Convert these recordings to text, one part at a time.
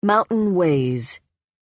Mountain Ways.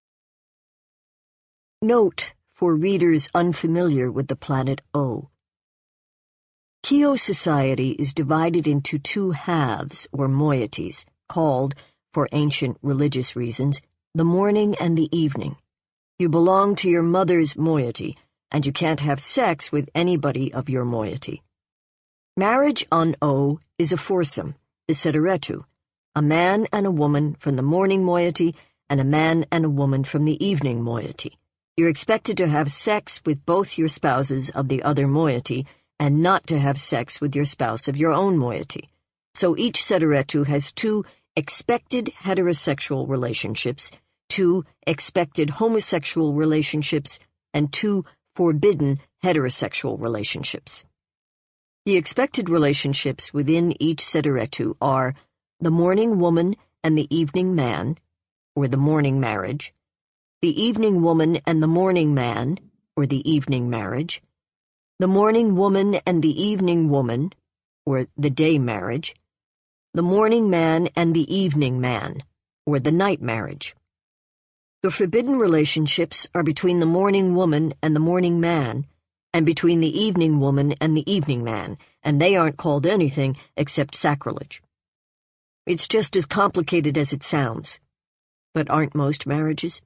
Note for readers unfamiliar with the planet O. Kyo society is divided into two halves, or moieties, called, for ancient religious reasons, the morning and the evening. You belong to your mother's moiety, and you can't have sex with anybody of your moiety. Marriage on O is a foursome, the Sederetu, a man and a woman from the morning moiety and a man and a woman from the evening moiety. You're expected to have sex with both your spouses of the other moiety and not to have sex with your spouse of your own moiety. So each Sederetu has two expected heterosexual relationships, two expected homosexual relationships, and two forbidden heterosexual relationships. The expected relationships within each Sederetu are the morning woman and the evening man, or the morning marriage, the evening woman and the morning man, or the evening marriage, the morning woman and the evening woman, or the day marriage, the morning man and the evening man, or the night marriage. The forbidden relationships are between the morning woman and the morning man, and between the evening woman and the evening man, and they aren't called anything except sacrilege. It's just as complicated as it sounds. But aren't most marriages?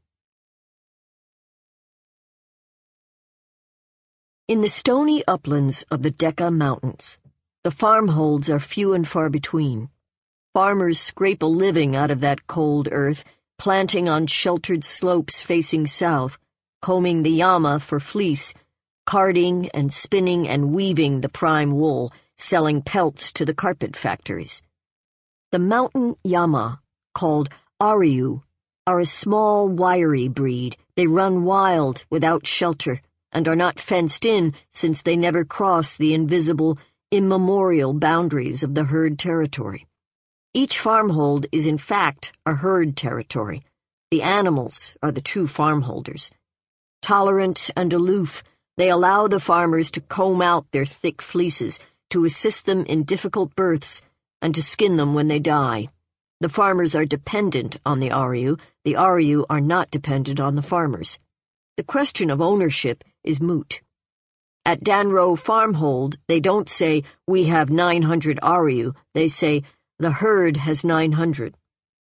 In the stony uplands of the Decca Mountains, the farmholds are few and far between. Farmers scrape a living out of that cold earth, planting on sheltered slopes facing south, combing the llama for fleece, carding and spinning and weaving the prime wool, selling pelts to the carpet factories. The mountain llama, called Ariu, are a small, wiry breed. They run wild, without shelter, and are not fenced in since they never cross the invisible, immemorial boundaries of the herd territory. Each farmhold is in fact a herd territory. The animals are the true farmholders. Tolerant and aloof, they allow the farmers to comb out their thick fleeces, to assist them in difficult births, and to skin them when they die. The farmers are dependent on the Ariu are not dependent on the farmers. The question of ownership is moot. At Danro Farmhold, they don't say, "We have 900 Ariu," they say, "The herd has 900.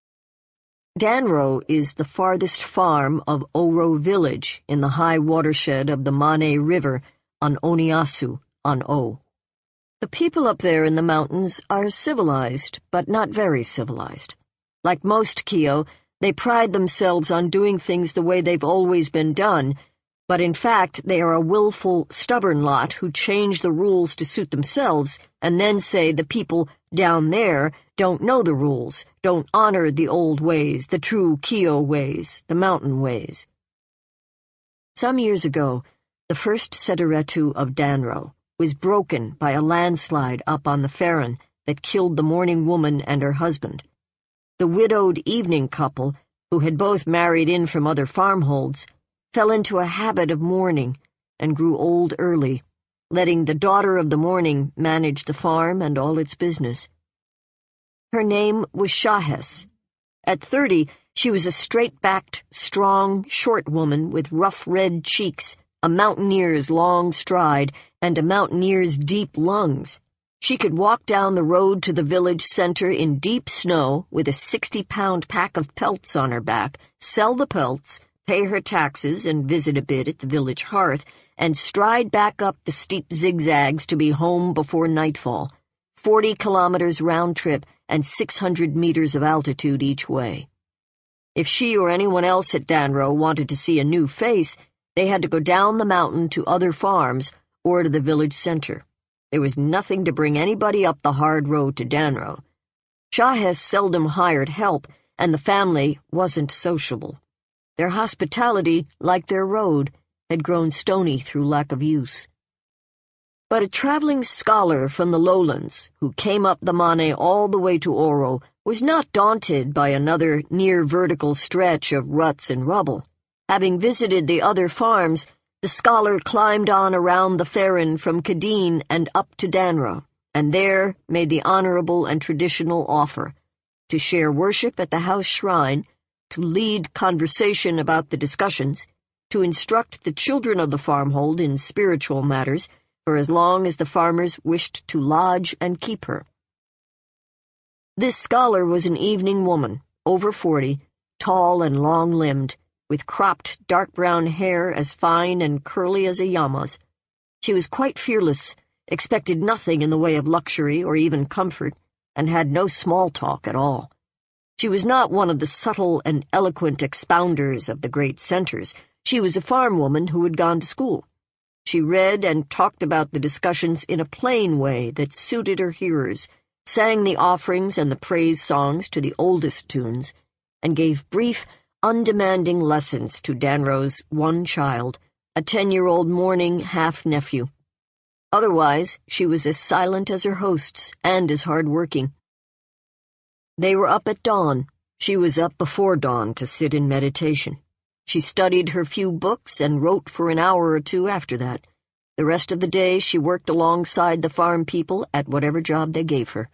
Danro is the farthest farm of Oro village in the high watershed of the Mane River on Oniasu, on O. The people up there in the mountains are civilized, but not very civilized. Like most Kyo, they pride themselves on doing things the way they've always been done, but in fact they are a willful, stubborn lot who change the rules to suit themselves and then say the people down there don't know the rules, don't honor the old ways, the true Kyo ways, the mountain ways. Some years ago, the first Sederetu of Danro was broken by a landslide up on the Farron that killed the morning woman and her husband. The widowed evening couple, who had both married in from other farmholds, fell into a habit of mourning and grew old early, letting the daughter of the morning manage the farm and all its business. Her name was Shahes. At 30, she was a straight-backed, strong, short woman with rough red cheeks, a mountaineer's long stride, and a mountaineer's deep lungs. She could walk down the road to the village center in deep snow with a 60-pound pack of pelts on her back, sell the pelts, pay her taxes and visit a bit at the village hearth, and stride back up the steep zigzags to be home before nightfall, 40 kilometers round trip and 600 meters of altitude each way. If she or anyone else at Danro wanted to see a new face, they had to go down the mountain to other farms or to the village center. There was nothing to bring anybody up the hard road to Danro. Shahes seldom hired help, and the family wasn't sociable. Their hospitality, like their road, had grown stony through lack of use. But a traveling scholar from the lowlands, who came up the Mane all the way to Oro, was not daunted by another near-vertical stretch of ruts and rubble. Having visited the other farms, the scholar climbed on around the Farron from Kadeen and up to Danro, and there made the honorable and traditional offer to share worship at the house shrine, to lead conversation about the discussions, to instruct the children of the farmhold in spiritual matters, for as long as the farmers wished to lodge and keep her. This scholar was an evening woman, over 40, tall and long-limbed, with cropped dark brown hair as fine and curly as a llama's. She was quite fearless, expected nothing in the way of luxury or even comfort, and had no small talk at all. She was not one of the subtle and eloquent expounders of the great centers. She was a farm woman who had gone to school. She read and talked about the discussions in a plain way that suited her hearers, sang the offerings and the praise songs to the oldest tunes, and gave brief, undemanding lessons to Danro's one child, a 10-year-old mourning half-nephew. Otherwise, she was as silent as her hosts and as hard-working. They were up at dawn. She was up before dawn to sit in meditation. She studied her few books and wrote for an hour or two after that. The rest of the day she worked alongside the farm people at whatever job they gave her.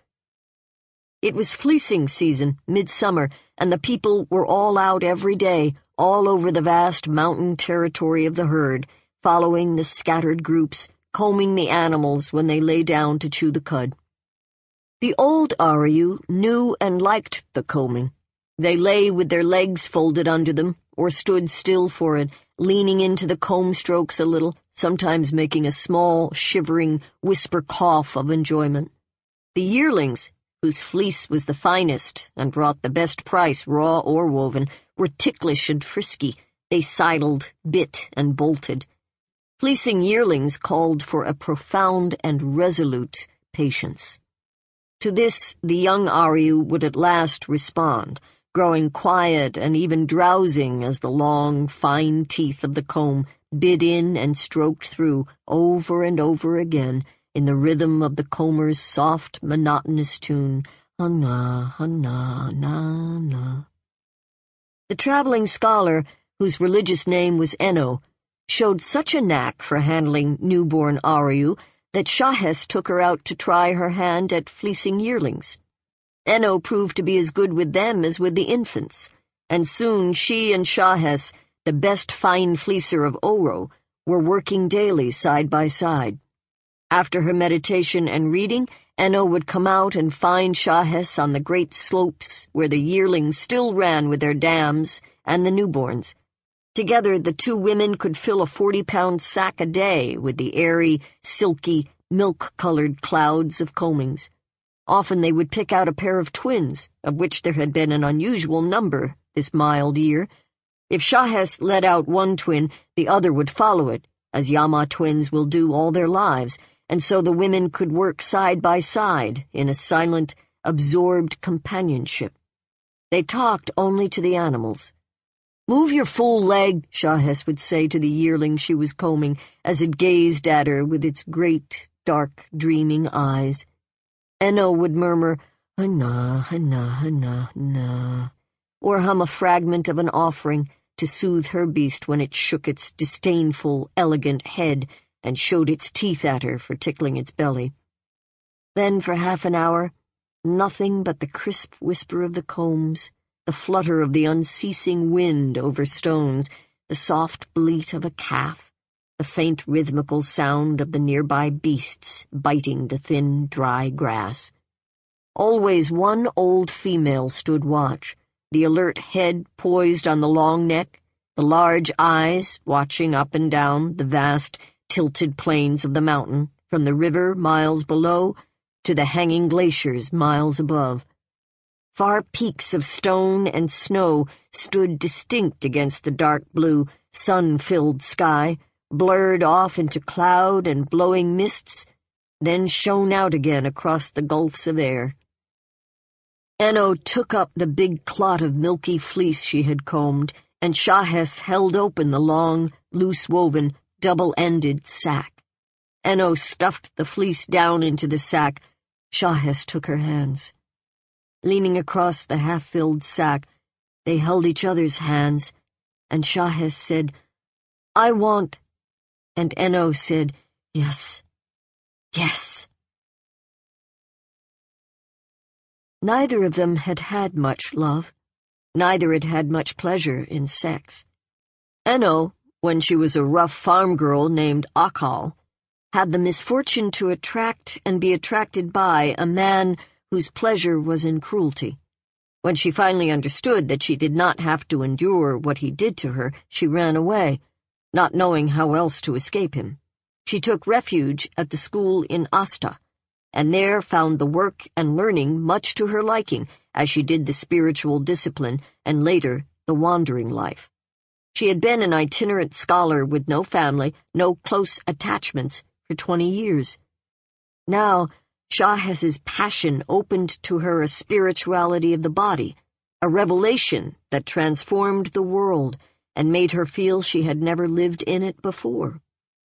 It was fleecing season, midsummer, and the people were all out every day, all over the vast mountain territory of the herd, following the scattered groups, combing the animals when they lay down to chew the cud. The old Ariu knew and liked the combing. They lay with their legs folded under them, or stood still for it, leaning into the comb strokes a little, sometimes making a small, shivering, whisper cough of enjoyment. The yearlings, whose fleece was the finest and brought the best price, raw or woven, were ticklish and frisky. They sidled, bit, and bolted. Fleecing yearlings called for a profound and resolute patience. To this the young Ariu would at last respond, growing quiet and even drowsing as the long, fine teeth of the comb bit in and stroked through over and over again in the rhythm of the comber's soft, monotonous tune, "Ha-na, ha-na, na-na." The traveling scholar, whose religious name was Eno, showed such a knack for handling newborn Ariu that Shahes took her out to try her hand at fleecing yearlings. Eno proved to be as good with them as with the infants, and soon she and Shahes, the best fine fleecer of Oro, were working daily side by side. After her meditation and reading, Eno would come out and find Shahes on the great slopes where the yearlings still ran with their dams and the newborns. Together, the two women could fill a 40-pound sack a day with the airy, silky, milk-colored clouds of combings. Often they would pick out a pair of twins, of which there had been an unusual number this mild year. If Shahes let out one twin, the other would follow it, as Yama twins will do all their lives, and so the women could work side by side in a silent, absorbed companionship. They talked only to the animals. "Move your fool leg," Shahes would say to the yearling she was combing, as it gazed at her with its great, dark, dreaming eyes. Eno would murmur, "Ha-na, ha-na, ha-na, na," or hum a fragment of an offering to soothe her beast when it shook its disdainful, elegant head and showed its teeth at her for tickling its belly. Then for half an hour, nothing but the crisp whisper of the combs, the flutter of the unceasing wind over stones, the soft bleat of a calf, the faint rhythmical sound of the nearby beasts biting the thin, dry grass. Always one old female stood watch, the alert head poised on the long neck, the large eyes watching up and down the vast, tilted plains of the mountain, from the river miles below to the hanging glaciers miles above. Far peaks of stone and snow stood distinct against the dark blue, sun-filled sky, blurred off into cloud and blowing mists, then shone out again across the gulfs of air. Eno took up the big clot of milky fleece she had combed, and Shahes held open the long, loose-woven, double-ended sack. Eno stuffed the fleece down into the sack. Shahes took her hands. Leaning across the half-filled sack, they held each other's hands, and Shahes said, "I want," and Eno said, "Yes, yes." Neither of them had had much love. neither had had much pleasure in sex. Eno, when she was a rough farm girl named Akal, had the misfortune to attract and be attracted by a man whose pleasure was in cruelty. When she finally understood that she did not have to endure what he did to her, she ran away, not knowing how else to escape him. She took refuge at the school in Asta, and there found the work and learning much to her liking, as she did the spiritual discipline and later the wandering life. She had been an itinerant scholar with no family, no close attachments, for 20 years. Now, Shahez's passion opened to her a spirituality of the body, a revelation that transformed the world and made her feel she had never lived in it before.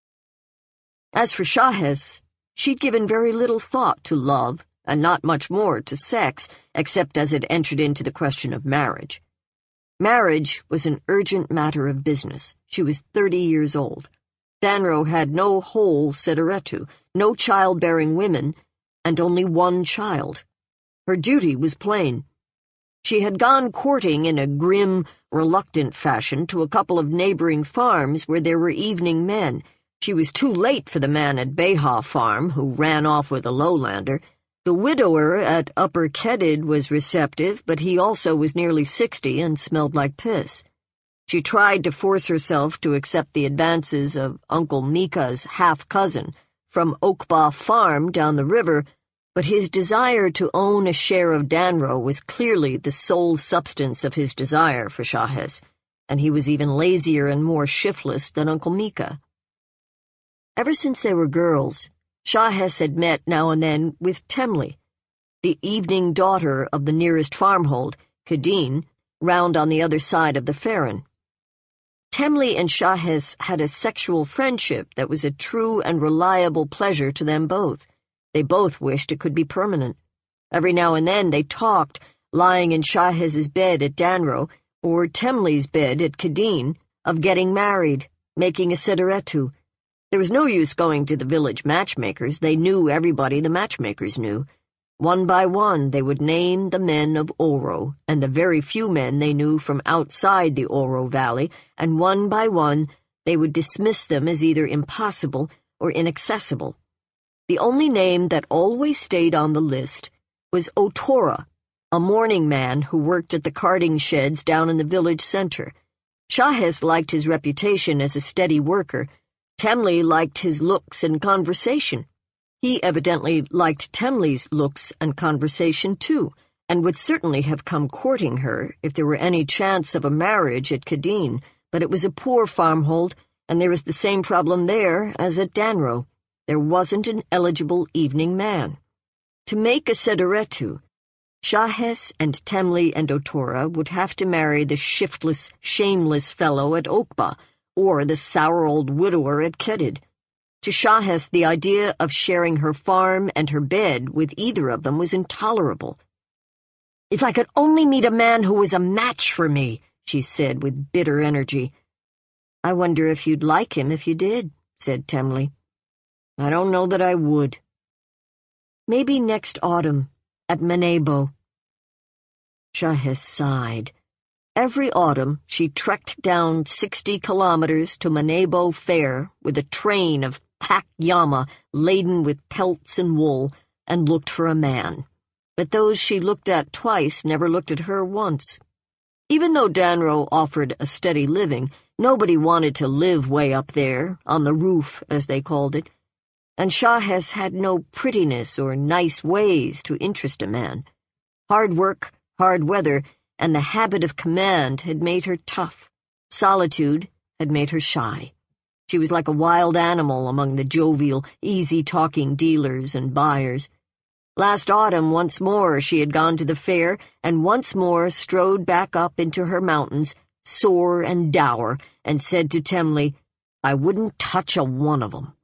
As for Shahez, she'd given very little thought to love, and not much more to sex, except as it entered into the question of marriage. Marriage was an urgent matter of business. She was 30 years old. Danro had no whole Sederetu, no childbearing women, and only one child. Her duty was plain. She had gone courting in a grim, reluctant fashion to a couple of neighboring farms where there were evening men. She was too late for the man at Beha Farm, who ran off with a lowlander. The widower at Upper Kedid was receptive, but he also was nearly 60 and smelled like piss. She tried to force herself to accept the advances of Uncle Mika's half-cousin from Oakbaugh Farm down the river, but his desire to own a share of Danro was clearly the sole substance of his desire for Shahez, and he was even lazier and more shiftless than Uncle Mika. Ever since they were girls, Shahez had met now and then with Temli, the evening daughter of the nearest farmhold, Kadeen, round on the other side of the Ferren. Temli and Shahez had a sexual friendship that was a true and reliable pleasure to them both. They both wished it could be permanent. Every now and then they talked, lying in Shahez's bed at Danro, or Temli's bed at Kadeen, of getting married, making a Sederetu. There was no use going to the village matchmakers. They knew everybody the matchmakers knew. One by one they would name the men of Oro, and the very few men they knew from outside the Oro Valley, and one by one they would dismiss them as either impossible or inaccessible. The only name that always stayed on the list was Otora, a mourning man who worked at the carding sheds down in the village center. Shahez liked his reputation as a steady worker. Temli liked his looks and conversation. He evidently liked Temli's looks and conversation too, and would certainly have come courting her if there were any chance of a marriage at Kadeen, but it was a poor farmhold, and there was the same problem there as at Danro. There wasn't an eligible evening man. To make a Sederetu, Shahez and Temli and Otora would have to marry the shiftless, shameless fellow at Oakbaugh, or the sour old widower at Kedid. To Shahez, the idea of sharing her farm and her bed with either of them was intolerable. "If I could only meet a man who was a match for me," she said with bitter energy. "I wonder if you'd like him if you did," said Temli. "I don't know that I would." "Maybe next autumn, at Manebo." Shahez sighed. Every autumn she trekked down 60 kilometers to Manebo Fair with a train of packed llama laden with pelts and wool, and looked for a man. But those she looked at twice never looked at her once. Even though Danro offered a steady living, nobody wanted to live way up there, on the roof, as they called it, and Shahez had no prettiness or nice ways to interest a man. Hard work, hard weather, and the habit of command had made her tough. Solitude had made her shy. She was like a wild animal among the jovial, easy-talking dealers and buyers. Last autumn, once more, she had gone to the fair, and once more strode back up into her mountains, sore and dour, and said to Temli, "I wouldn't touch a one of 'em."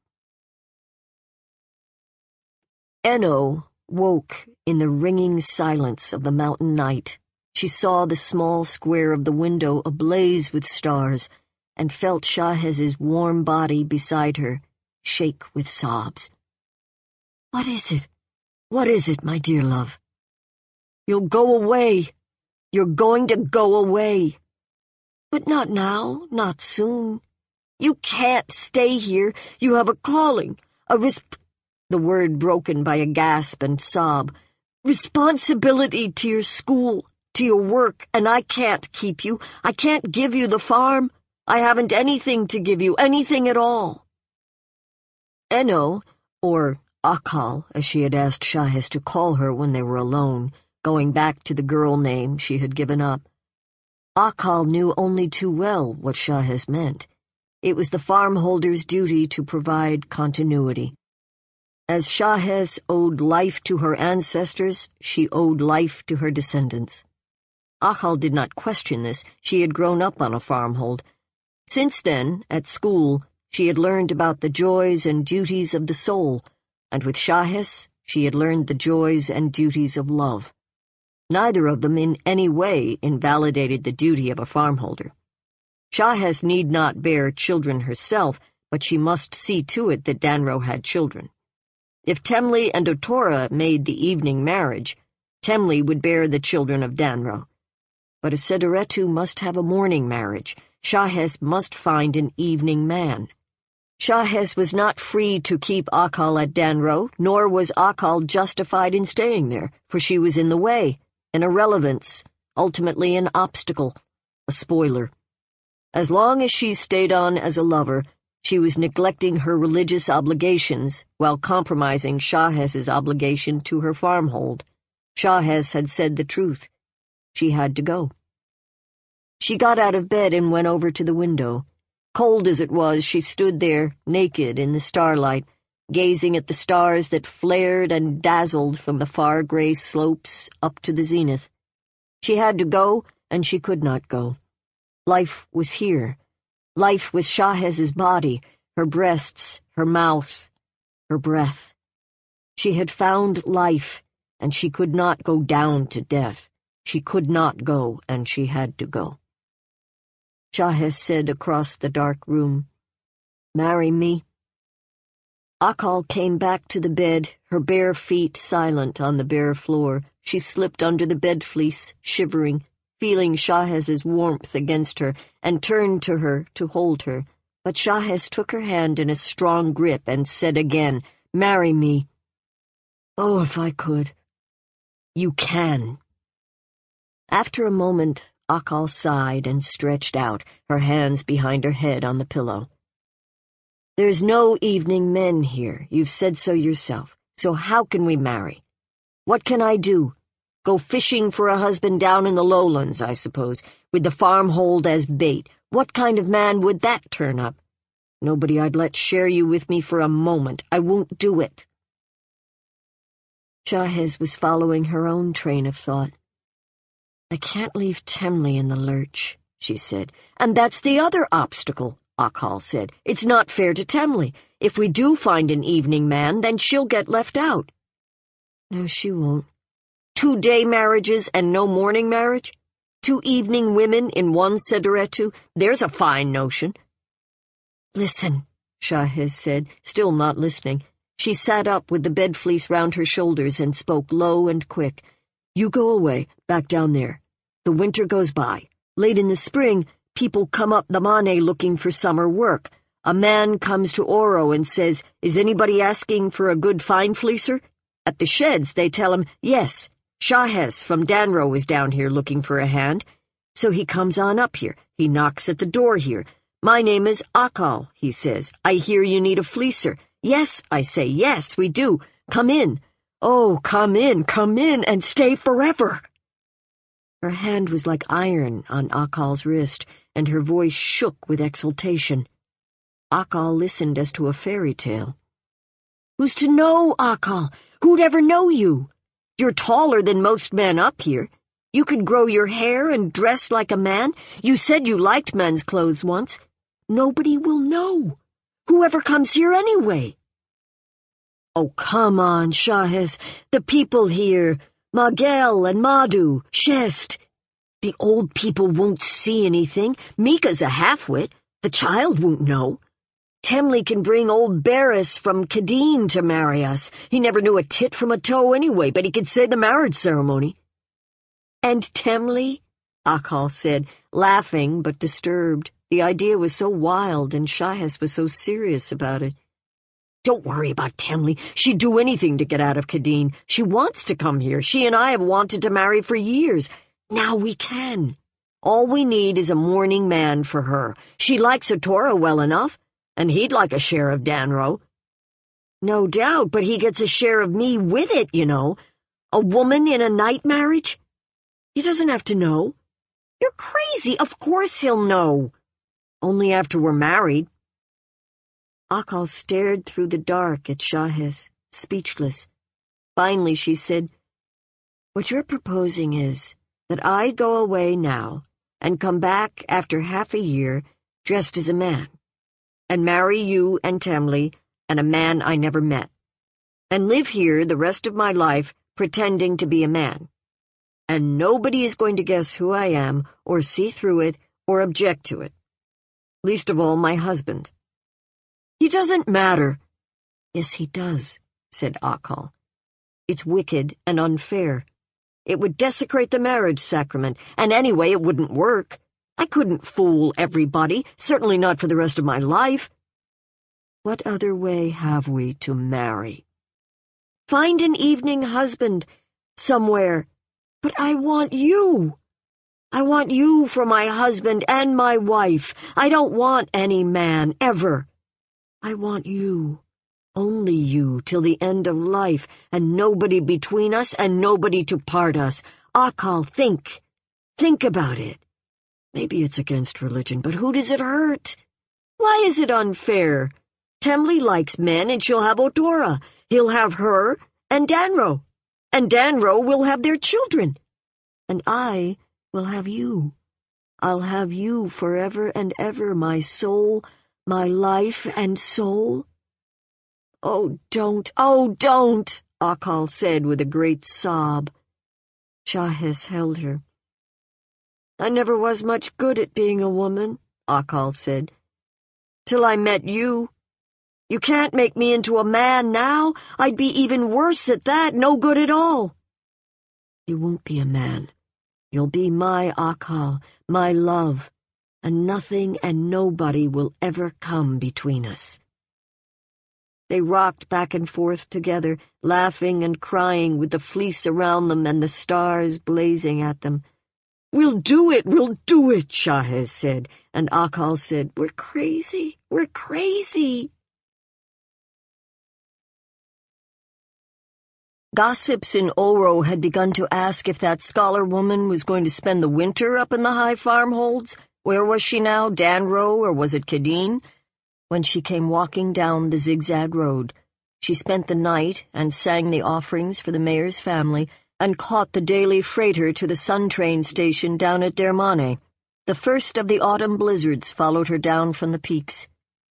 Eno woke in the ringing silence of the mountain night. She saw the small square of the window ablaze with stars, and felt Shahez's warm body beside her shake with sobs. "What is it? What is it, my dear love?" "You'll go away. You're going to go away. But not now, not soon. You can't stay here. You have a calling, the word broken by a gasp and sob. Responsibility to your school, to your work, and I can't keep you. I can't give you the farm. I haven't anything to give you, anything at all. Eno, or Akal, as she had asked Shahez to call her when they were alone, going back to the girl name she had given up. Akal knew only too well what Shahez meant. It was the farmholder's duty to provide continuity. As Shahez owed life to her ancestors, she owed life to her descendants. Akal did not question this. She had grown up on a farmhold. Since then, at school, she had learned about the joys and duties of the soul, and with Shahez, she had learned the joys and duties of love. Neither of them in any way invalidated the duty of a farmholder. Shahez need not bear children herself, but she must see to it that Danro had children. If Temli and Otora made the evening marriage, Temli would bear the children of Danro. But a Sederetu must have a morning marriage. Shahez must find an evening man. Shahez was not free to keep Akal at Danro, nor was Akal justified in staying there, for she was in the way, an irrelevance, ultimately an obstacle, a spoiler. As long as she stayed on as a lover, she was neglecting her religious obligations while compromising Shahez's obligation to her farmhold. Shahez had said the truth. She had to go. She got out of bed and went over to the window. Cold as it was, she stood there, naked in the starlight, gazing at the stars that flared and dazzled from the far gray slopes up to the zenith. She had to go, and she could not go. Life was here. Life was Shahez's body, her breasts, her mouth, her breath. She had found life, and she could not go down to death. She could not go, and she had to go. Shahez said across the dark room, "Marry me." Akal came back to the bed, her bare feet silent on the bare floor. She slipped under the bed fleece, shivering, feeling Shahez's warmth against her, and turned to her to hold her. But Shahez took her hand in a strong grip and said again, "Marry me." "Oh, if I could." "You can." After a moment, Akal sighed and stretched out, her hands behind her head on the pillow. "There's no evening men here, you've said so yourself, so how can we marry? What can I do? Go fishing for a husband down in the lowlands, I suppose, with the farmhold as bait. What kind of man would that turn up? Nobody I'd let share you with me for a moment. I won't do it." Shahez was following her own train of thought. "I can't leave Temli in the lurch," she said. "And that's the other obstacle," Akal said. "It's not fair to Temli. If we do find an evening man, then she'll get left out." "No, she won't." 2 day marriages and no morning marriage? 2 evening women in one Sederetu? There's a fine notion." "Listen," Shahez said, still not listening. She sat up with the bed fleece round her shoulders and spoke low and quick. "You go away, back down there. The winter goes by. Late in the spring, people come up the Mane looking for summer work. A man comes to Oro and says, 'Is anybody asking for a good fine fleecer?' At the sheds, they tell him, 'Yes, Shahez from Danro is down here looking for a hand.' So he comes on up here. He knocks at the door here. 'My name is Akal,' he says. 'I hear you need a fleecer.' 'Yes,' I say. 'Yes, we do. Come in.' 'Oh, come in, and stay forever.'" Her hand was like iron on Akal's wrist, and her voice shook with exultation. Akal listened as to a fairy tale. "Who's to know, Akal? Who'd ever know you? You're taller than most men up here. You could grow your hair and dress like a man. You said you liked men's clothes once. Nobody will know. Whoever comes here anyway?" "Oh, come on, Shahez. The people here, Magel and Madhu, Shest. The old people won't see anything. Mika's a half-wit. The child won't know. Temli can bring old Barris from Kadeen to marry us. He never knew a tit from a toe anyway, but he could say the marriage ceremony." "And Temli?" Akal said, laughing but disturbed. The idea was so wild, and Shahes was so serious about it. Don't worry about Temli. She'd do anything to get out of Kadeen. She wants to come here. She and I have wanted to marry for years. Now we can. All we need is a mourning man for her. She likes Otora well enough, and he'd like a share of Danro. No doubt, but he gets a share of me with it, you know. A woman in a night marriage? He doesn't have to know. You're crazy. Of course he'll know. Only after we're married. Akal stared through the dark at Shahes, speechless. Finally she said, What you're proposing is that I go away now and come back after half a year dressed as a man, and marry you and Temli and a man I never met, and live here the rest of my life pretending to be a man. And nobody is going to guess who I am, or see through it, or object to it. Least of all my husband. He doesn't matter. Yes, he does, said Akal. It's wicked and unfair. It would desecrate the marriage sacrament, and anyway it wouldn't work. I couldn't fool everybody, certainly not for the rest of my life. What other way have we to marry? Find an evening husband, somewhere. But I want you. I want you for my husband and my wife. I don't want any man, ever. I want you, only you, till the end of life, and nobody between us and nobody to part us. Akal, think. Think about it. Maybe it's against religion, but who does it hurt? Why is it unfair? Temli likes men, and she'll have Otora. He'll have her and Danro. And Danro will have their children. And I will have you. I'll have you forever and ever, my soul, my life and soul. Oh, don't, Akal said with a great sob. Shahes held her. I never was much good at being a woman, Akal said, till I met you. You can't make me into a man now. I'd be even worse at that, no good at all. You won't be a man. You'll be my Akal, my love, and nothing and nobody will ever come between us. They rocked back and forth together, laughing and crying with the fleece around them and the stars blazing at them. We'll do it, Shahes said, and Akal said, We're crazy. Gossips in Oro had begun to ask if that scholar woman was going to spend the winter up in the high farmholds. Where was she now, Danro, or was it Kadeen? When she came walking down the zigzag road, she spent the night and sang the offerings for the mayor's family and caught the daily freighter to the Sun train station down at Dermane. The first of the autumn blizzards followed her down from the peaks.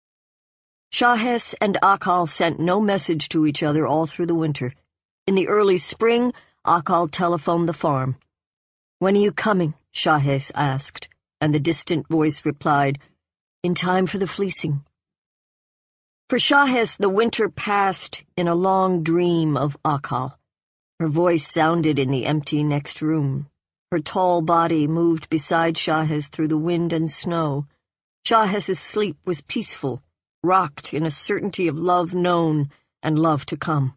Shahes and Akal sent no message to each other all through the winter. In the early spring, Akal telephoned the farm. When are you coming? Shahes asked, and the distant voice replied, In time for the fleecing. For Shahes, the winter passed in a long dream of Akal. Her voice sounded in the empty next room. Her tall body moved beside Shahes through the wind and snow. Shahes's sleep was peaceful, rocked in a certainty of love known and love to come.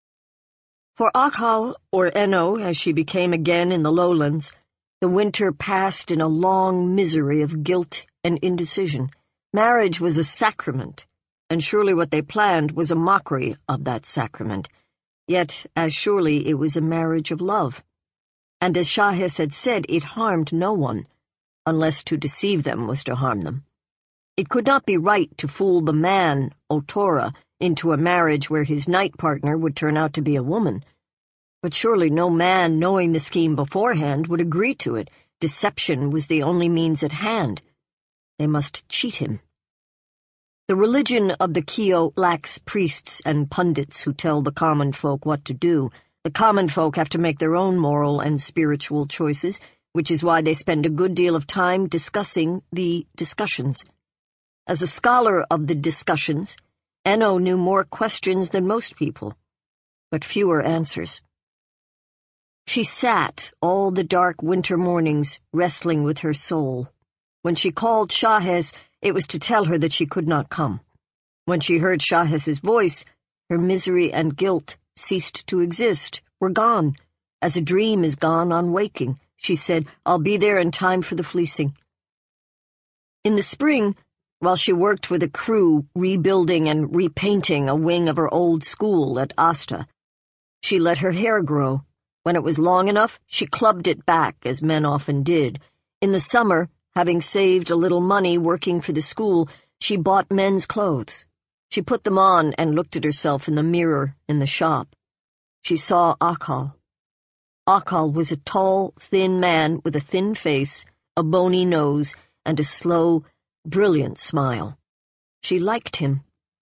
For Akal, or Eno, as she became again in the lowlands, the winter passed in a long misery of guilt and indecision. Marriage was a sacrament, and surely what they planned was a mockery of that sacrament. Yet, as surely it was a marriage of love. And as Shahes had said, it harmed no one, unless to deceive them was to harm them. It could not be right to fool the man, Otora, into a marriage where his night partner would turn out to be a woman. But surely no man, knowing the scheme beforehand, would agree to it. Deception was the only means at hand. They must cheat him. The religion of the Kio lacks priests and pundits who tell the common folk what to do. The common folk have to make their own moral and spiritual choices, which is why they spend a good deal of time discussing the discussions. As a scholar of the discussions, Eno knew more questions than most people, but fewer answers. She sat all the dark winter mornings, wrestling with her soul. When she called Shahez, it was to tell her that she could not come. When she heard Shahez's voice, her misery and guilt ceased to exist, were gone. As a dream is gone on waking, she said, "I'll be there in time for the fleecing." In the spring, while she worked with a crew rebuilding and repainting a wing of her old school at Asta, she let her hair grow. When it was long enough, she clubbed it back, as men often did. In the summer, having saved a little money working for the school, she bought men's clothes. She put them on and looked at herself in the mirror in the shop. She saw Akal. Akal was a tall, thin man with a thin face, a bony nose, and a slow, brilliant smile. She liked him.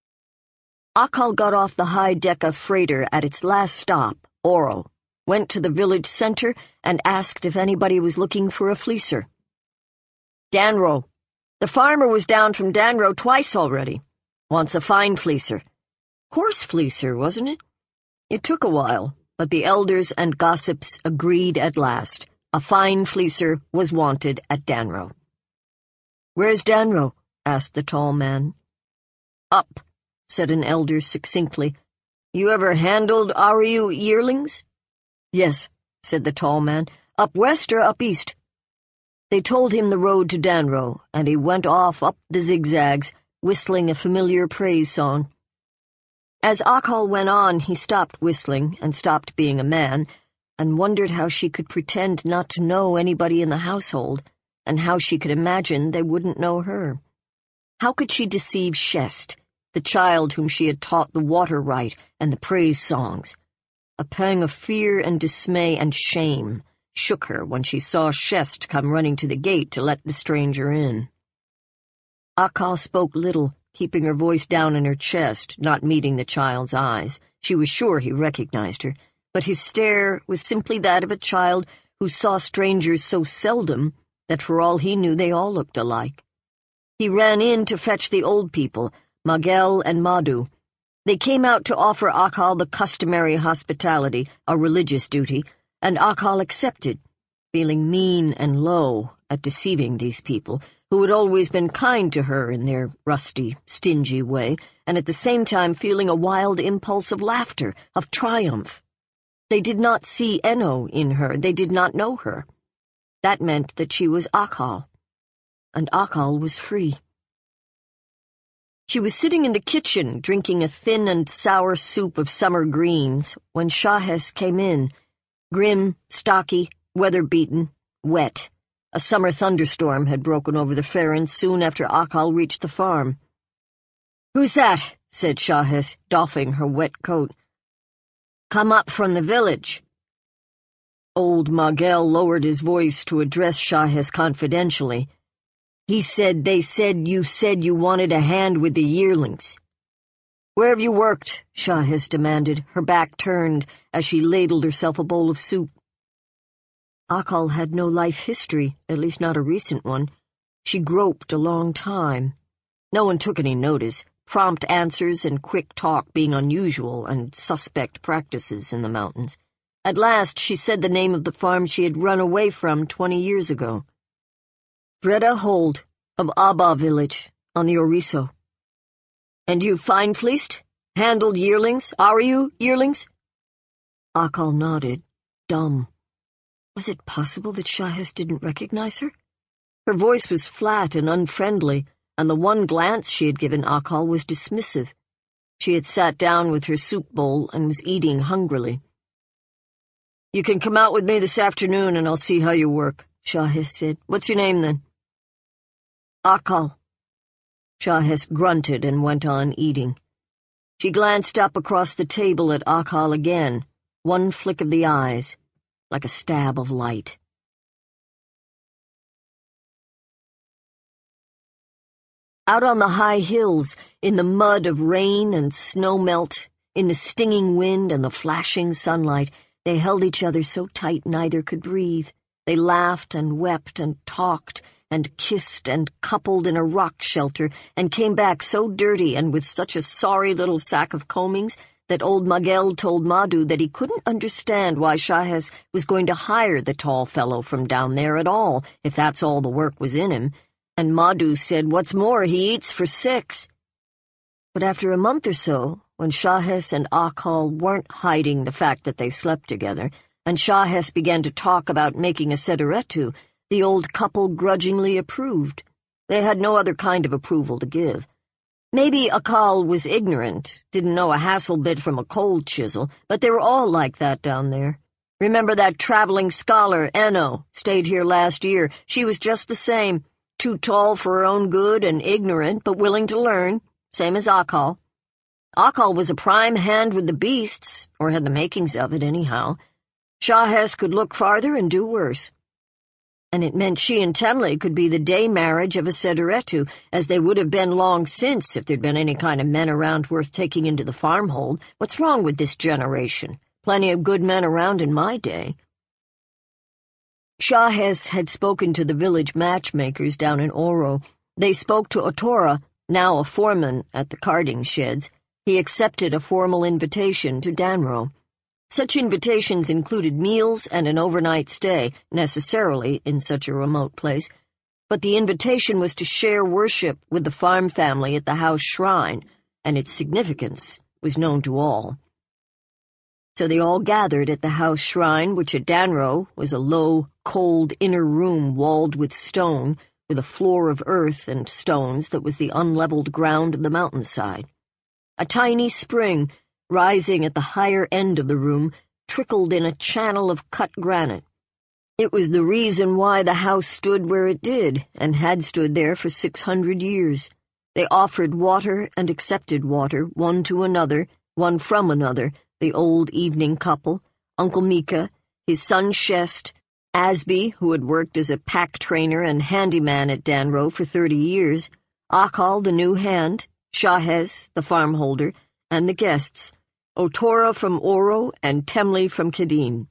Akal got off the high-decker freighter at its last stop, Oro, went to the village center, and asked if anybody was looking for a fleecer. "Danro. The farmer was down from Danro twice already. Wants a fine fleecer." Horse fleecer, wasn't it? It took a while, but the elders and gossips agreed at last. A fine fleecer was wanted at Danro. "Where's Danro?" asked the tall man. "Up," said an elder succinctly. "You ever handled Ariu yearlings?" "Yes," said the tall man. "Up west or up east?" They told him the road to Danro, and he went off up the zigzags, whistling a familiar praise song. As Akal went on, he stopped whistling and stopped being a man, and wondered how she could pretend not to know anybody in the household, and how she could imagine they wouldn't know her. How could she deceive Shest, the child whom she had taught the water rite and the praise songs? A pang of fear and dismay and shame shook her when she saw Shest come running to the gate to let the stranger in. Akal spoke little, keeping her voice down in her chest, not meeting the child's eyes. She was sure he recognized her, but his stare was simply that of a child who saw strangers so seldom that for all he knew they all looked alike. He ran in to fetch the old people, Magel and Madhu. They came out to offer Akal the customary hospitality, a religious duty, and Akal accepted, feeling mean and low at deceiving these people, who had always been kind to her in their rusty, stingy way, and at the same time feeling a wild impulse of laughter, of triumph. They did not see Eno in her, they did not know her. That meant that she was Akal, and Akal was free. She was sitting in the kitchen, drinking a thin and sour soup of summer greens, when Shahez came in, grim, stocky, weather-beaten, wet. A summer thunderstorm had broken over the ferns soon after Akal reached the farm. "Who's that?" said Shahez, doffing her wet coat. "Come up from the village." Old Magel lowered his voice to address Shahez confidentially. "They said you wanted a hand with the yearlings." "Where have you worked?" Shahez demanded, her back turned as she ladled herself a bowl of soup. Akal had no life history, at least not a recent one. She groped a long time. No one took any notice, prompt answers and quick talk being unusual and suspect practices in the mountains. At last she said the name of the farm she had run away from 20 years ago. "Breda Hold, of Abba village, on the Oriso." "And you fine-fleeced? Handled yearlings? Ariu yearlings?" Akal nodded, dumb. Was it possible that Shahez didn't recognize her? Her voice was flat and unfriendly, and the one glance she had given Akal was dismissive. She had sat down with her soup bowl and was eating hungrily. "You can come out with me this afternoon and I'll see how you work," Shahez said. "What's your name, then?" "Akal." Shahez grunted and went on eating. She glanced up across the table at Akal again, one flick of the eyes, like a stab of light. Out on the high hills, in the mud of rain and snow melt, in the stinging wind and the flashing sunlight, they held each other so tight neither could breathe. They laughed and wept and talked and kissed and coupled in a rock shelter, and came back so dirty and with such a sorry little sack of combings that old Miguel told Madhu that he couldn't understand why Shajes was going to hire the tall fellow from down there at all, if that's all the work was in him, and Madhu said what's more, he eats for 6. But after a month or so, when Shajes and Akal weren't hiding the fact that they slept together, and Shajes began to talk about making a sederetu, the old couple grudgingly approved. They had no other kind of approval to give. Maybe Akal was ignorant, didn't know a hassle bit from a cold chisel, but they were all like that down there. Remember that traveling scholar, Eno, stayed here last year. She was just the same, too tall for her own good and ignorant, but willing to learn, same as Akal. Akal was a prime hand with the beasts, or had the makings of it anyhow. Shajes could look farther and do worse. And it meant she and Temli could be the day marriage of a sederetu, as they would have been long since if there'd been any kind of men around worth taking into the farmhold. What's wrong with this generation? Plenty of good men around in my day. Shajes had spoken to the village matchmakers down in Oro. They spoke to Otora, now a foreman at the carding sheds. He accepted a formal invitation to Danro. Such invitations included meals and an overnight stay, necessarily in such a remote place, but the invitation was to share worship with the farm family at the house shrine, and its significance was known to all. So they all gathered at the house shrine, which at Danro was a low, cold inner room walled with stone, with a floor of earth and stones that was the unleveled ground of the mountainside. A tiny spring, rising at the higher end of the room, trickled in a channel of cut granite. It was the reason why the house stood where it did, and had stood there for 600 years. They offered water and accepted water, one to another, one from another, the old evening couple, Uncle Mika, his son Shest, Asby, who had worked as a pack trainer and handyman at Danro for 30 years, Akal, the new hand, Shajes, the farmholder, and the guests, Otora from Oro and Temli from Kadin.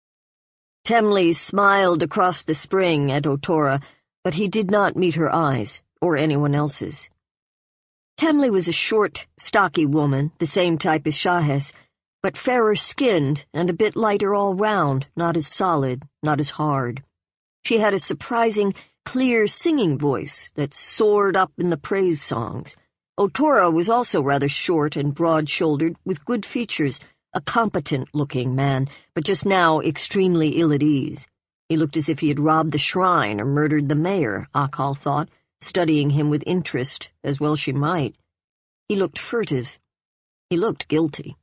Temli smiled across the spring at Otora, but he did not meet her eyes, or anyone else's. Temli was a short, stocky woman, the same type as Shajes, but fairer-skinned and a bit lighter all round, not as solid, not as hard. She had a surprising, clear singing voice that soared up in the praise songs. Otora was also rather short and broad-shouldered, with good features, a competent-looking man, but just now extremely ill at ease. He looked as if he had robbed the shrine or murdered the mayor, Akal thought, studying him with interest, as well she might. He looked furtive. He looked guilty.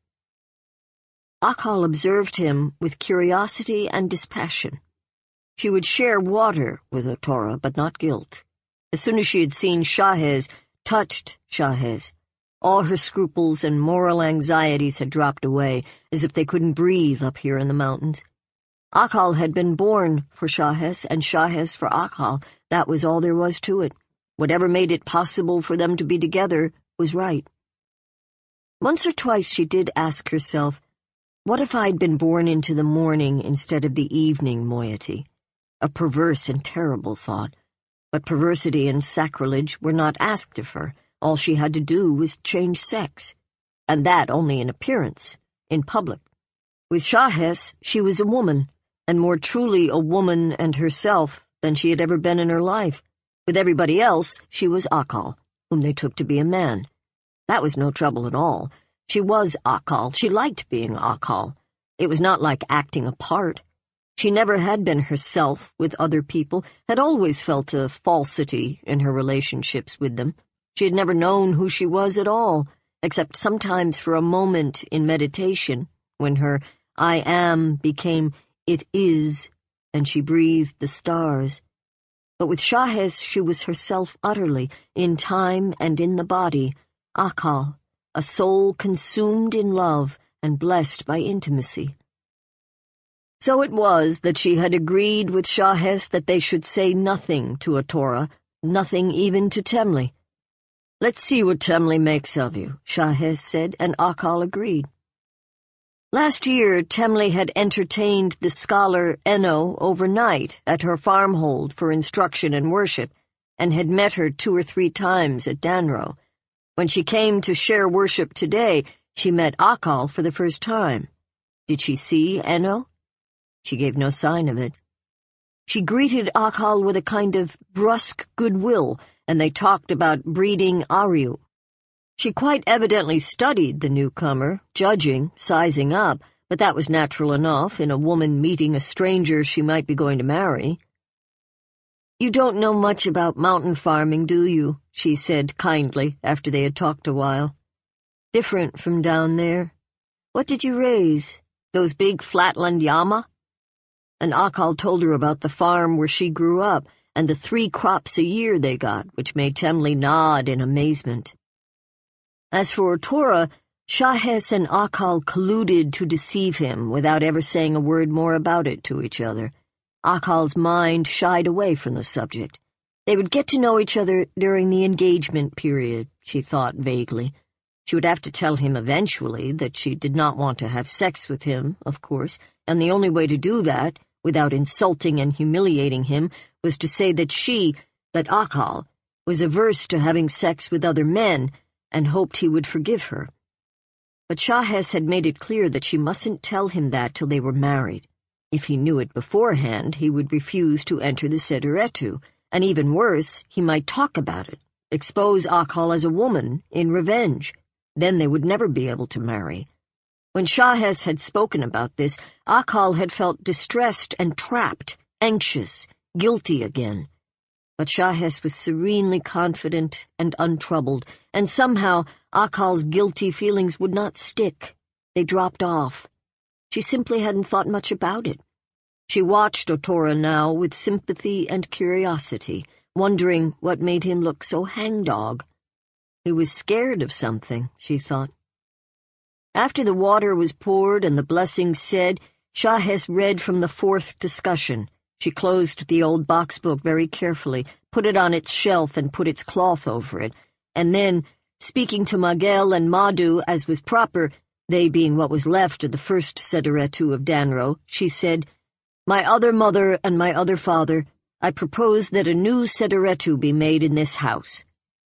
Akal observed him with curiosity and dispassion. She would share water with Otora, but not guilt. As soon as she had seen Shajes, touched Shajes, all her scruples and moral anxieties had dropped away, as if they couldn't breathe up here in the mountains. Akal had been born for Shajes, and Shajes for Akal. That was all there was to it. Whatever made it possible for them to be together was right. Once or twice she did ask herself, what if I'd been born into the morning instead of the evening moiety? A perverse and terrible thought. But perversity and sacrilege were not asked of her. All she had to do was change sex. And that only in appearance, in public. With Shajes, she was a woman, and more truly a woman and herself than she had ever been in her life. With everybody else, she was Akal, whom they took to be a man. That was no trouble at all. She was Akal. She liked being Akal. It was not like acting a part. She never had been herself with other people, had always felt a falsity in her relationships with them. She had never known who she was at all, except sometimes for a moment in meditation, when her I am became it is, and she breathed the stars. But with Shajes she was herself utterly, in time and in the body, Akal, a soul consumed in love and blessed by intimacy. So it was that she had agreed with Shajes that they should say nothing to Otora, nothing even to Temli. Let's see what Temli makes of you, Shajes said, and Akal agreed. Last year, Temli had entertained the scholar Eno overnight at her farmhold for instruction and worship, and had met her 2 or 3 times at Danro. When she came to share worship today, She met Akal for the first time. Did she see Enno? She gave no sign of it. She greeted Akal with a kind of brusque goodwill, and they talked about breeding Aryu. She quite evidently studied the newcomer, judging, sizing up, but that was natural enough in a woman meeting a stranger she might be going to marry. "You don't know much about mountain farming, do you?" she said kindly after they had talked a while. "Different from down there. What did you raise? Those big flatland llama?" And Akal told her about the farm where she grew up and the 3 crops a year they got, which made Temli nod in amazement. As for Otora, Shahes and Akal colluded to deceive him without ever saying a word more about it to each other. Akal's mind shied away from the subject. They would get to know each other during the engagement period, she thought vaguely. She would have to tell him eventually that she did not want to have sex with him, of course, and the only way to do that, without insulting and humiliating him, was to say that Akal, was averse to having sex with other men and hoped he would forgive her. But Shahes had made it clear that she mustn't tell him that till they were married. If he knew it beforehand, he would refuse to enter the Sederetu, and even worse, he might talk about it, expose Akal as a woman, in revenge. Then they would never be able to marry. When Shahes had spoken about this, Akal had felt distressed and trapped, anxious, guilty again. But Shahes was serenely confident and untroubled, and somehow Akal's guilty feelings would not stick. They dropped off. She simply hadn't thought much about it. She watched Otora now with sympathy and curiosity, wondering what made him look so hangdog. He was scared of something, she thought. After the water was poured and the blessings said, Shahes read from the 4th discussion. She closed the old box book very carefully, put it on its shelf and put its cloth over it, and then, speaking to Magel and Madhu as was proper, they being what was left of the first Sederetu of Danro, she said, "My other mother and my other father, I propose that a new Sederetu be made in this house."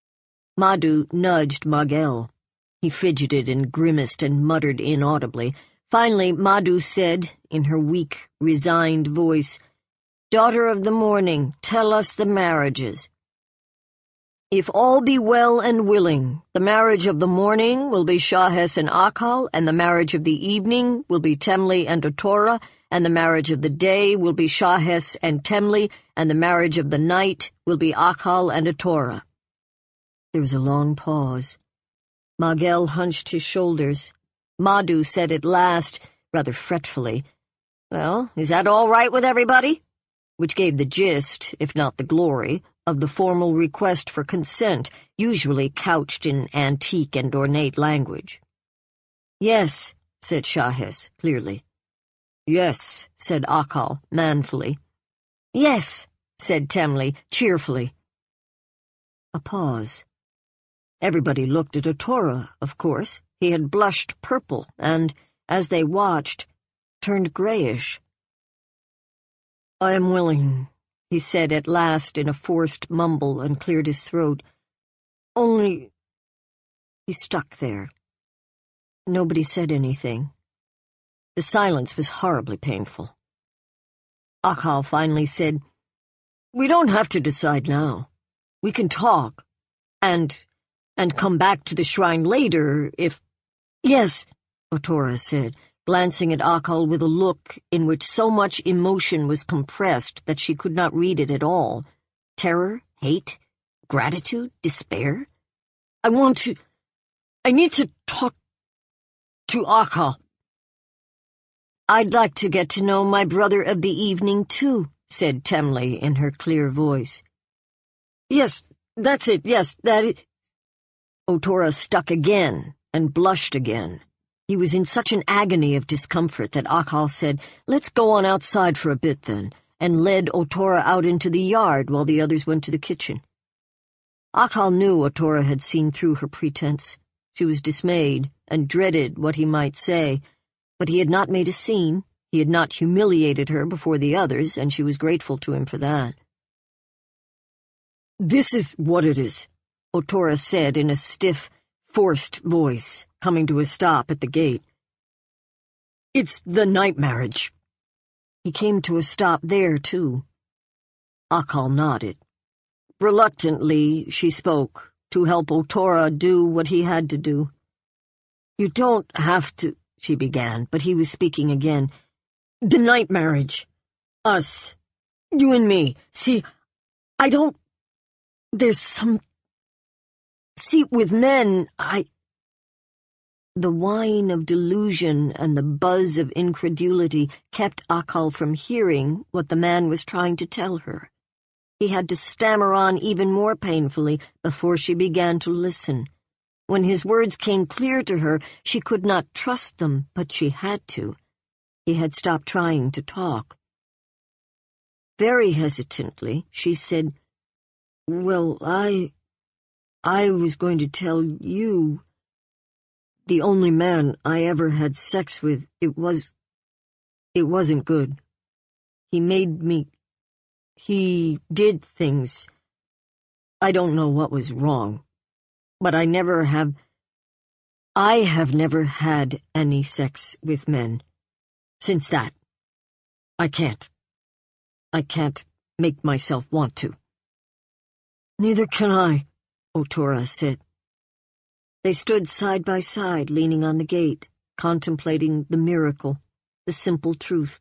Madhu nudged Magel. He fidgeted and grimaced and muttered inaudibly. Finally, Madhu said, in her weak, resigned voice, "Daughter of the morning, tell us the marriages." "If all be well and willing, the marriage of the morning will be Shahes and Akal, and the marriage of the evening will be Temli and Otora, and the marriage of the day will be Shahes and Temli, and the marriage of the night will be Akal and Otora." There was a long pause. Magel hunched his shoulders. Madhu said at last, rather fretfully, "Well, is that all right with everybody?" Which gave the gist, if not the glory, of the formal request for consent, usually couched in antique and ornate language. "Yes," said Shahes, clearly. "Yes," said Akal, manfully. "Yes," said Temli, cheerfully. A pause. Everybody looked at Otora, of course. He had blushed purple and, as they watched, turned grayish. "I am willing," he said at last in a forced mumble and cleared his throat. "Only—" He stuck there. Nobody said anything. The silence was horribly painful. Akal finally said, "We don't have to decide now. We can talk, and come back to the shrine later if—" "Yes," Otora said, glancing at Akal with a look in which so much emotion was compressed that she could not read it at all. Terror, hate, gratitude, despair. I need to talk to Akal." "I'd like to get to know my brother of the evening, too," said Temli in her clear voice. "Yes, that's it, yes, that it—" Otora stuck again and blushed again. He was in such an agony of discomfort that Akal said, "Let's go on outside for a bit, then," and led Otora out into the yard while the others went to the kitchen. Akal knew Otora had seen through her pretense. She was dismayed and dreaded what he might say, but he had not made a scene, he had not humiliated her before the others, and she was grateful to him for that. "This is what it is," Otora said in a stiff, forced voice, coming to a stop at the gate. "It's the night marriage." He came to a stop there, too. Akal nodded. Reluctantly, she spoke, to help Otora do what he had to do. "You don't have to," she began, but he was speaking again. "The night marriage. Us. You and me. See, I don't... There's some... See, with men, The whine of delusion and the buzz of incredulity kept Akal from hearing what the man was trying to tell her. He had to stammer on even more painfully before she began to listen. When his words came clear to her, she could not trust them, but she had to. He had stopped trying to talk. Very hesitantly, she said, "Well, I was going to tell you. The only man I ever had sex with, it wasn't good. He made me... He did things. I don't know what was wrong, but I have never had any sex with men. Since that, I can't make myself want to." "Neither can I," Otora said. They stood side by side, leaning on the gate, contemplating the miracle, the simple truth.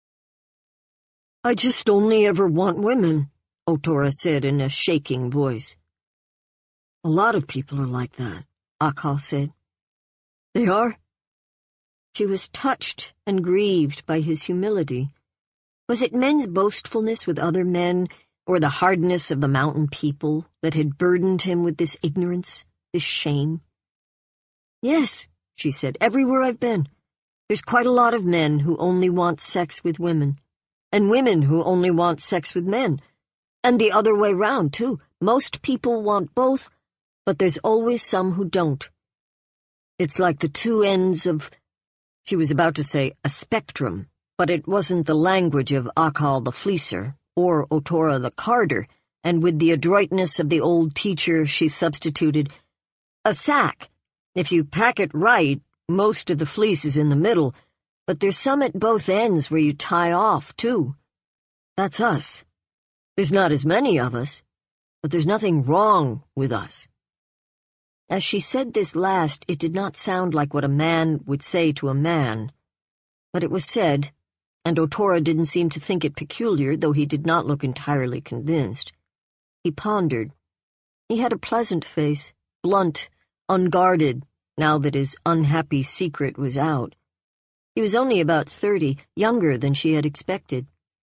"I just only ever want women," Otora said in a shaking voice. "A lot of people are like that," Akal said. "They are?" She was touched and grieved by his humility. Was it men's boastfulness with other men, or the hardness of the mountain people, that had burdened him with this ignorance, this shame? "Yes," she said, "everywhere I've been. There's quite a lot of men who only want sex with women, and women who only want sex with men. And the other way round, too. Most people want both, but there's always some who don't. It's like the two ends of..." She was about to say a spectrum, but it wasn't the language of Akal the Fleecer, or Otora the Carder, and with the adroitness of the old teacher she substituted, "A sack. If you pack it right, most of the fleece is in the middle, but there's some at both ends where you tie off, too. That's us. There's not as many of us, but there's nothing wrong with us." As she said this last, it did not sound like what a man would say to a man. But it was said, and Otora didn't seem to think it peculiar, though he did not look entirely convinced. He pondered. He had a pleasant face, blunt, unguarded, now that his unhappy secret was out. He was only about 30, younger than she had expected.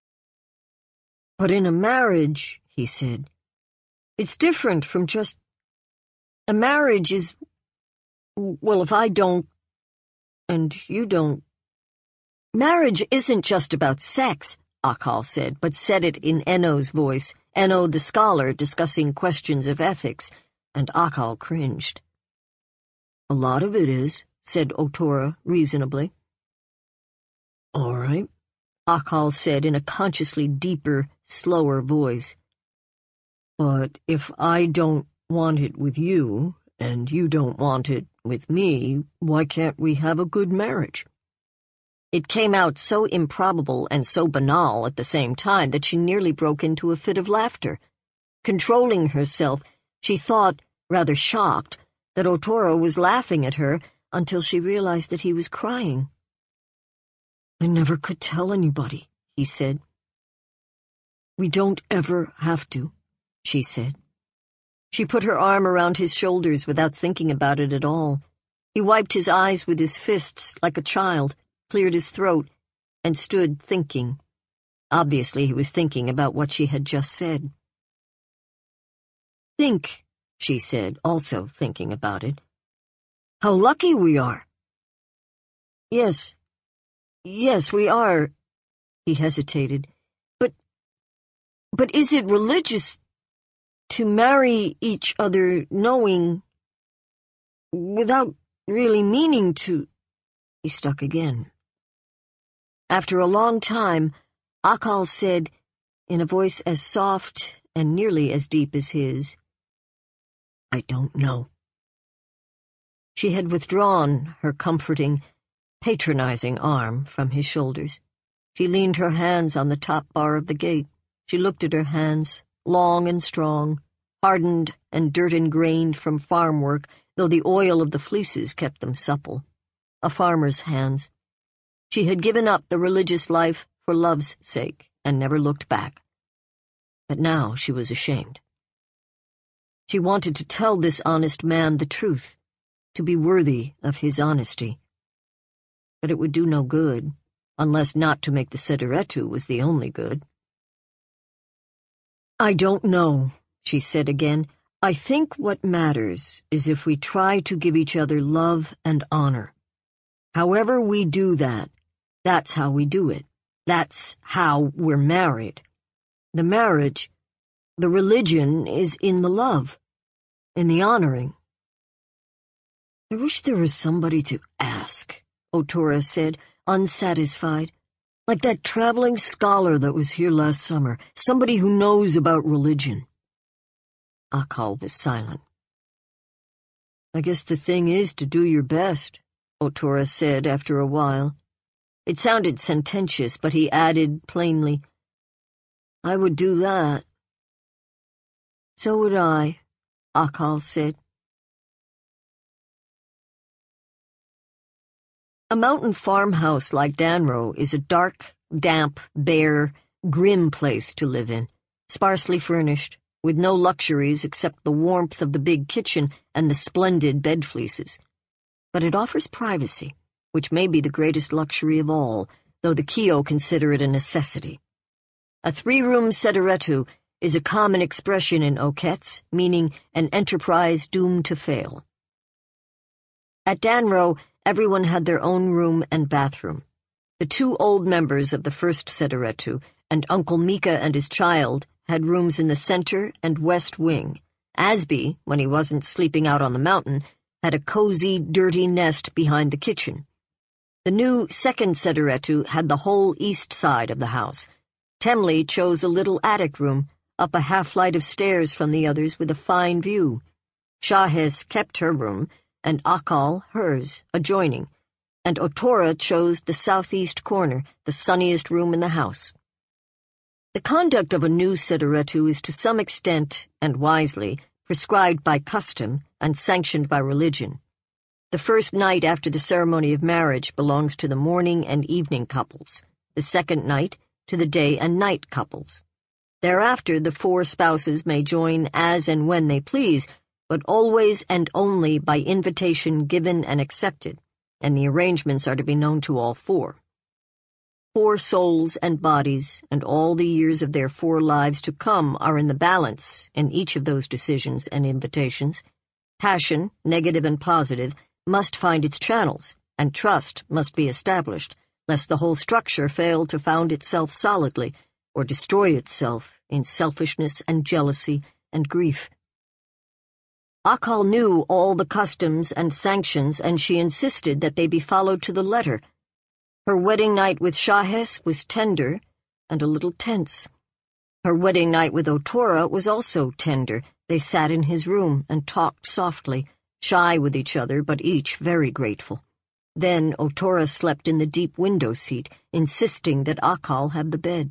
"But in a marriage," he said, "it's different from just... A marriage is... Well, if I don't, and you don't..." "Marriage isn't just about sex," Akal said, but said it in Enno's voice, Enno the scholar discussing questions of ethics, and Akal cringed. "A lot of it is," said Otora reasonably. "All right," Akal said in a consciously deeper, slower voice. "But if I don't want it with you, and you don't want it with me, why can't we have a good marriage?" It came out so improbable and so banal at the same time that she nearly broke into a fit of laughter. Controlling herself, she thought, rather shocked, that Otora was laughing at her until she realized that he was crying. "I never could tell anybody," he said. "We don't ever have to," she said. She put her arm around his shoulders without thinking about it at all. He wiped his eyes with his fists like a child, cleared his throat, and stood thinking. Obviously he was thinking about what she had just said. "Think," she said, also thinking about it. "How lucky we are." Yes, we are," he hesitated. But is it religious to marry each other knowing, without really meaning to..." He stuck again. After a long time, Akal said, in a voice as soft and nearly as deep as his, "I don't know." She had withdrawn her comforting, patronizing arm from his shoulders. She leaned her hands on the top bar of the gate. She looked at her hands, long and strong, hardened and dirt-ingrained from farm work, though the oil of the fleeces kept them supple. A farmer's hands. She had given up the religious life for love's sake and never looked back. But now she was ashamed. She wanted to tell this honest man the truth, to be worthy of his honesty. But it would do no good, unless not to make the Sederetu was the only good. "I don't know," she said again. "I think what matters is if we try to give each other love and honor. However we do that, that's how we do it. That's how we're married. The marriage, the religion is in the love, in the honoring." "I wish there was somebody to ask," Otora said, unsatisfied. "Like that traveling scholar that was here last summer, somebody who knows about religion." Akal was silent. "I guess the thing is to do your best," Otora said after a while. It sounded sententious, but he added plainly, "I would do that." "So would I," Akal said. A mountain farmhouse like Danro is a dark, damp, bare, grim place to live in, sparsely furnished, with no luxuries except the warmth of the big kitchen and the splendid bed fleeces. But it offers privacy, which may be the greatest luxury of all, though the Kio consider it a necessity. A 3-room Sederetu is a common expression in Okets, meaning an enterprise doomed to fail. At Danro, everyone had their own room and bathroom. The 2 old members of the first Sederetu and Uncle Mika and his child had rooms in the center and west wing. Asby, when he wasn't sleeping out on the mountain, had a cozy, dirty nest behind the kitchen. The new second Sederetu had the whole east side of the house. Temli chose a little attic room, up a half-flight of stairs from the others with a fine view. Shahes kept her room, and Akal hers, adjoining, and Otora chose the southeast corner, the sunniest room in the house. The conduct of a new Sederetu is to some extent, and wisely, prescribed by custom and sanctioned by religion. The first night after the ceremony of marriage belongs to the morning and evening couples, the second night to the day and night couples. Thereafter the 4 spouses may join as and when they please, but always and only by invitation given and accepted, and the arrangements are to be known to all 4. 4 souls and bodies, and all the years of their 4 lives to come are in the balance in each of those decisions and invitations. Passion, negative and positive, must find its channels, and trust must be established, lest the whole structure fail to found itself solidly, or destroy itself in selfishness and jealousy and grief. Akal knew all the customs and sanctions, and she insisted that they be followed to the letter. Her wedding night with Shahes was tender and a little tense. Her wedding night with Otora was also tender. They sat in his room and talked softly, shy with each other, but each very grateful. Then Otora slept in the deep window seat, insisting that Akal have the bed.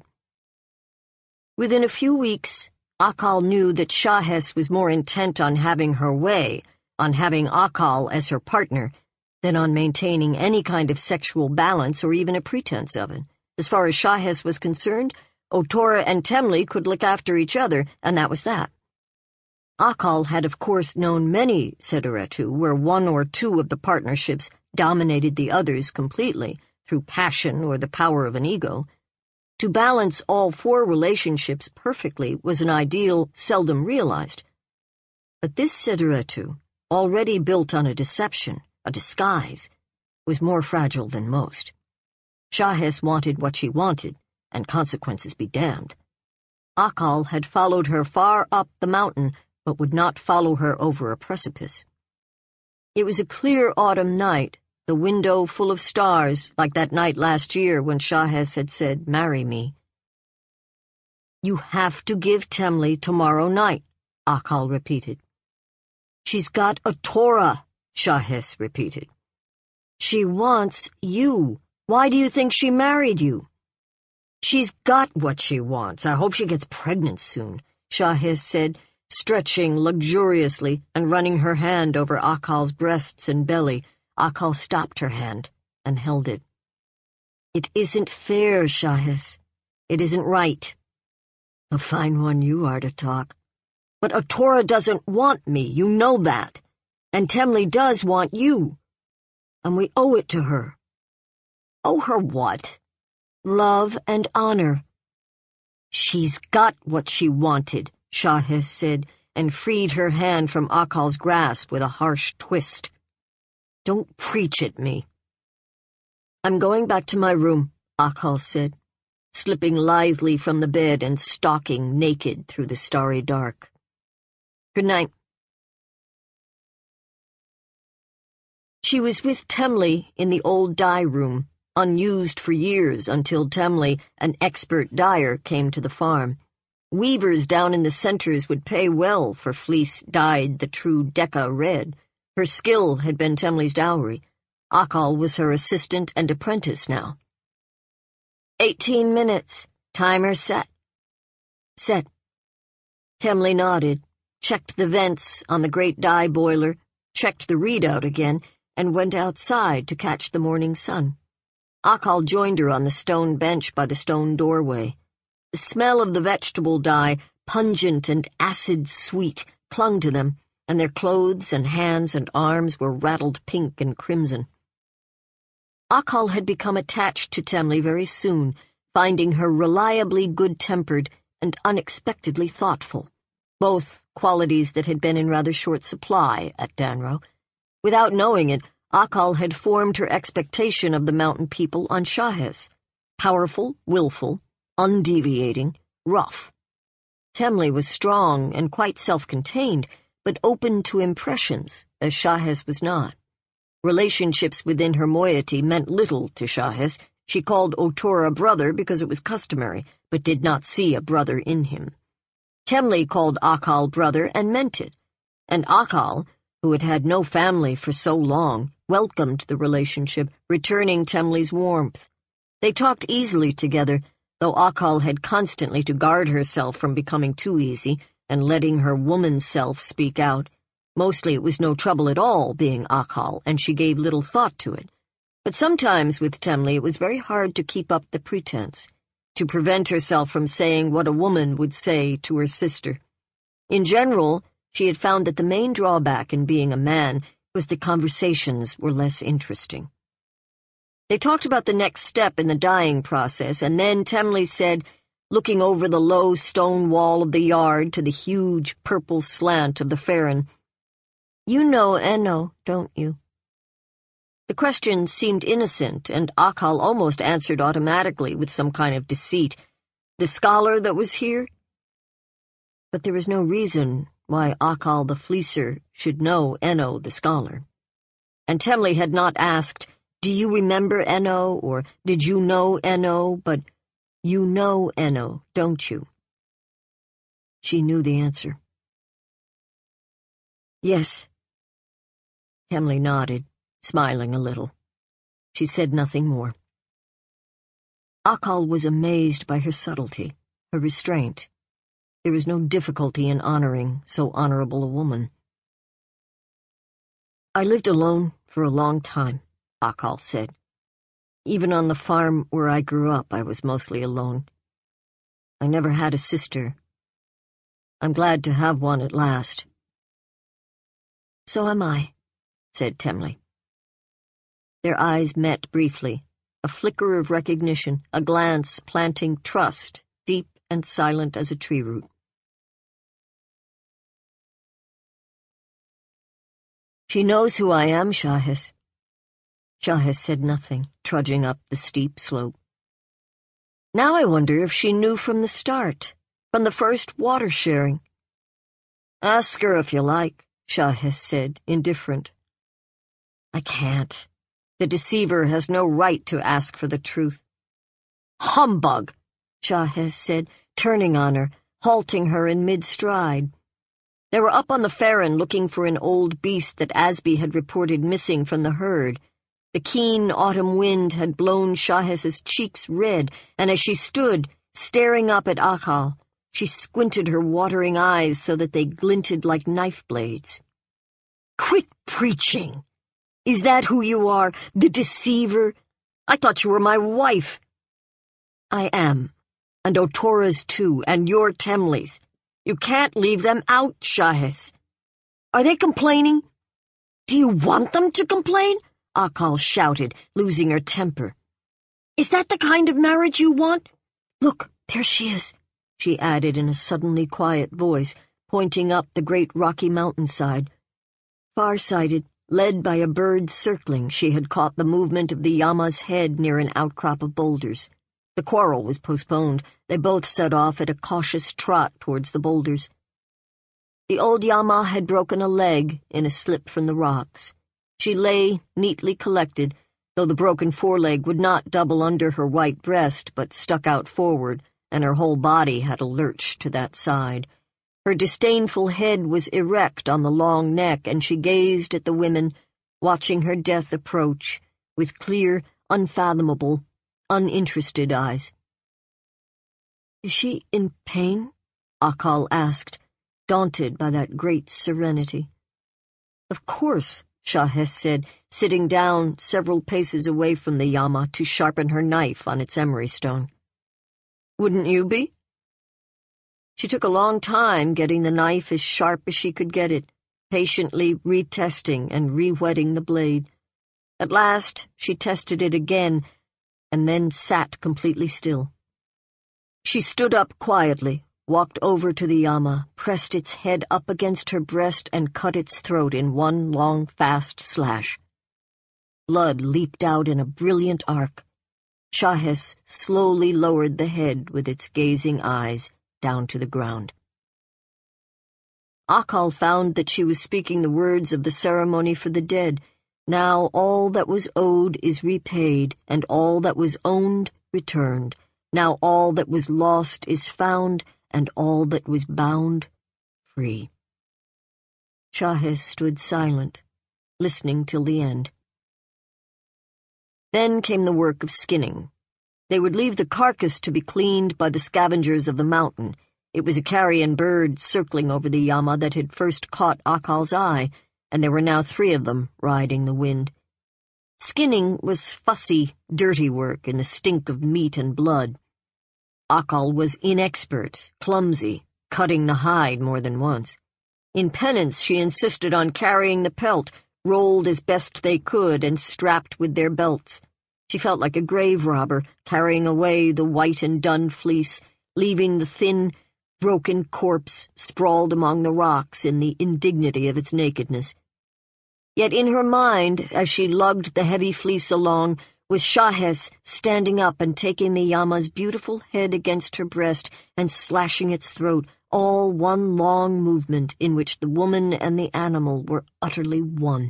Within a few weeks, Akal knew that Shahes was more intent on having her way, on having Akal as her partner, than on maintaining any kind of sexual balance or even a pretense of it. As far as Shahes was concerned, Otora and Temli could look after each other, and that was that. Akal had of course known many Sederetu where 1 or 2 of the partnerships dominated the others completely, through passion or the power of an ego. To balance all 4 relationships perfectly was an ideal seldom realized. But this Sederetu, already built on a deception, a disguise, was more fragile than most. Shahes wanted what she wanted, and consequences be damned. Akal had followed her far up the mountain, but would not follow her over a precipice. It was a clear autumn night, the window full of stars, like that night last year when Shahes had said, "Marry me." "You have to give Temli tomorrow night," Akal repeated. "She's got a Torah," Shahez repeated. She wants you. Why do you think she married you? She's got what she wants. I hope she gets pregnant soon, Shahez said, stretching luxuriously and running her hand over Akal's breasts and belly. Akal stopped her hand and held it. It isn't fair, Shahez. It isn't right. A fine one you are to talk. But Otora doesn't want me, you know that. And Temli does want you. And we owe it to her. Owe her what? Love and honor. She's got what she wanted, Shahez said, and freed her hand from Akal's grasp with a harsh twist. Don't preach at me. I'm going back to my room, Akal said, slipping lithely from the bed and stalking naked through the starry dark. Good night. She was with Temli in the old dye room, unused for years until Temli, an expert dyer, came to the farm. Weavers down in the centers would pay well for fleece dyed the true Decca red. Her skill had been Temli's dowry. Akal was her assistant and apprentice now. 18 minutes. Timer set. Set. Temli nodded, checked the vents on the great dye boiler, checked the readout again, and went outside to catch the morning sun. Akal joined her on the stone bench by the stone doorway. The smell of the vegetable dye, pungent and acid-sweet, clung to them, and their clothes and hands and arms were rattled pink and crimson. Akal had become attached to Temli very soon, finding her reliably good-tempered and unexpectedly thoughtful, both qualities that had been in rather short supply at Danro. Without knowing it, Akal had formed her expectation of the mountain people on Shahez. Powerful, willful, undeviating, rough. Temli was strong and quite self-contained, but open to impressions, as Shahez was not. Relationships within her moiety meant little to Shahez. She called Otora brother because it was customary, but did not see a brother in him. Temli called Akal brother and meant it, and Akal, who had had no family for so long, welcomed the relationship, returning Temli's warmth. They talked easily together, though Akal had constantly to guard herself from becoming too easy and letting her woman's self speak out. Mostly it was no trouble at all being Akal, and she gave little thought to it. But sometimes with Temli it was very hard to keep up the pretense, to prevent herself from saying what a woman would say to her sister. In general, she had found that the main drawback in being a man was that conversations were less interesting. They talked about the next step in the dyeing process, and then Temli said, looking over the low stone wall of the yard to the huge purple slant of the Farron, "You know Eno, don't you?" The question seemed innocent, and Akal almost answered automatically with some kind of deceit. The scholar that was here? But there was no reason why Akal the Fleecer should know Eno the scholar. And Temli had not asked, "Do you remember Eno?" or "Did you know Eno?" but "You know Eno, don't you?" She knew the answer. "Yes." Temli nodded, smiling a little. She said nothing more. Akal was amazed by her subtlety, her restraint. There was no difficulty in honoring so honorable a woman. "I lived alone for a long time," Akal said. "Even on the farm where I grew up, I was mostly alone. I never had a sister. I'm glad to have one at last." "So am I," said Temli. Their eyes met briefly, a flicker of recognition, a glance planting trust, deep and silent as a tree root. "She knows who I am, Shahez." Shahez said nothing, trudging up the steep slope. "Now I wonder if she knew from the start, from the first water sharing." "Ask her if you like," Shahez said, indifferent. "I can't. The deceiver has no right to ask for the truth." "Humbug!" Shahez said, turning on her, halting her in mid-stride. They were up on the ferren looking for an old beast that Asby had reported missing from the herd. The keen autumn wind had blown Shahes's cheeks red, and as she stood, staring up at Akal, she squinted her watering eyes so that they glinted like knife blades. "Quit preaching! Is that who you are, the deceiver? I thought you were my wife." "I am, and Otora's too, and your Temli's. You can't leave them out, Shahes." "Are they complaining?" "Do you want them to complain?" Akal shouted, losing her temper. "Is that the kind of marriage you want? Look, there she is," she added in a suddenly quiet voice, pointing up the great rocky mountainside. Far-sighted, led by a bird circling, she had caught the movement of the Yama's head near an outcrop of boulders. The quarrel was postponed. They both set off at a cautious trot towards the boulders. The old Yama had broken a leg in a slip from the rocks. She lay, neatly collected, though the broken foreleg would not double under her white breast, but stuck out forward, and her whole body had a lurch to that side. Her disdainful head was erect on the long neck, and she gazed at the women, watching her death approach, with clear, unfathomable, uninterested eyes. "Is she in pain?" Akal asked, daunted by that great serenity. "Of course," Shahes said, sitting down several paces away from the Yama to sharpen her knife on its emery stone. "Wouldn't you be?" She took a long time getting the knife as sharp as she could get it, patiently retesting and re-whetting the blade. At last she tested it again, and then sat completely still. She stood up quietly, walked over to the Yama, pressed its head up against her breast, and cut its throat in one long, fast slash. Blood leaped out in a brilliant arc. Shahes slowly lowered the head with its gazing eyes down to the ground. Akal found that she was speaking the words of the ceremony for the dead. Now all that was owed is repaid, and all that was owned returned. Now all that was lost is found, and all that was bound free. Shahes stood silent, listening till the end. Then came the work of skinning. They would leave the carcass to be cleaned by the scavengers of the mountain. It was a carrion bird circling over the Yama that had first caught Akal's eye, and there were now 3 of them riding the wind. Skinning was fussy, dirty work in the stink of meat and blood. Akal was inexpert, clumsy, cutting the hide more than once. In penance, she insisted on carrying the pelt, rolled as best they could and strapped with their belts. She felt like a grave robber, carrying away the white and dun fleece, leaving the thin, broken corpse sprawled among the rocks in the indignity of its nakedness. Yet in her mind, as she lugged the heavy fleece along, was Shahes standing up and taking the Yama's beautiful head against her breast and slashing its throat, all one long movement in which the woman and the animal were utterly one.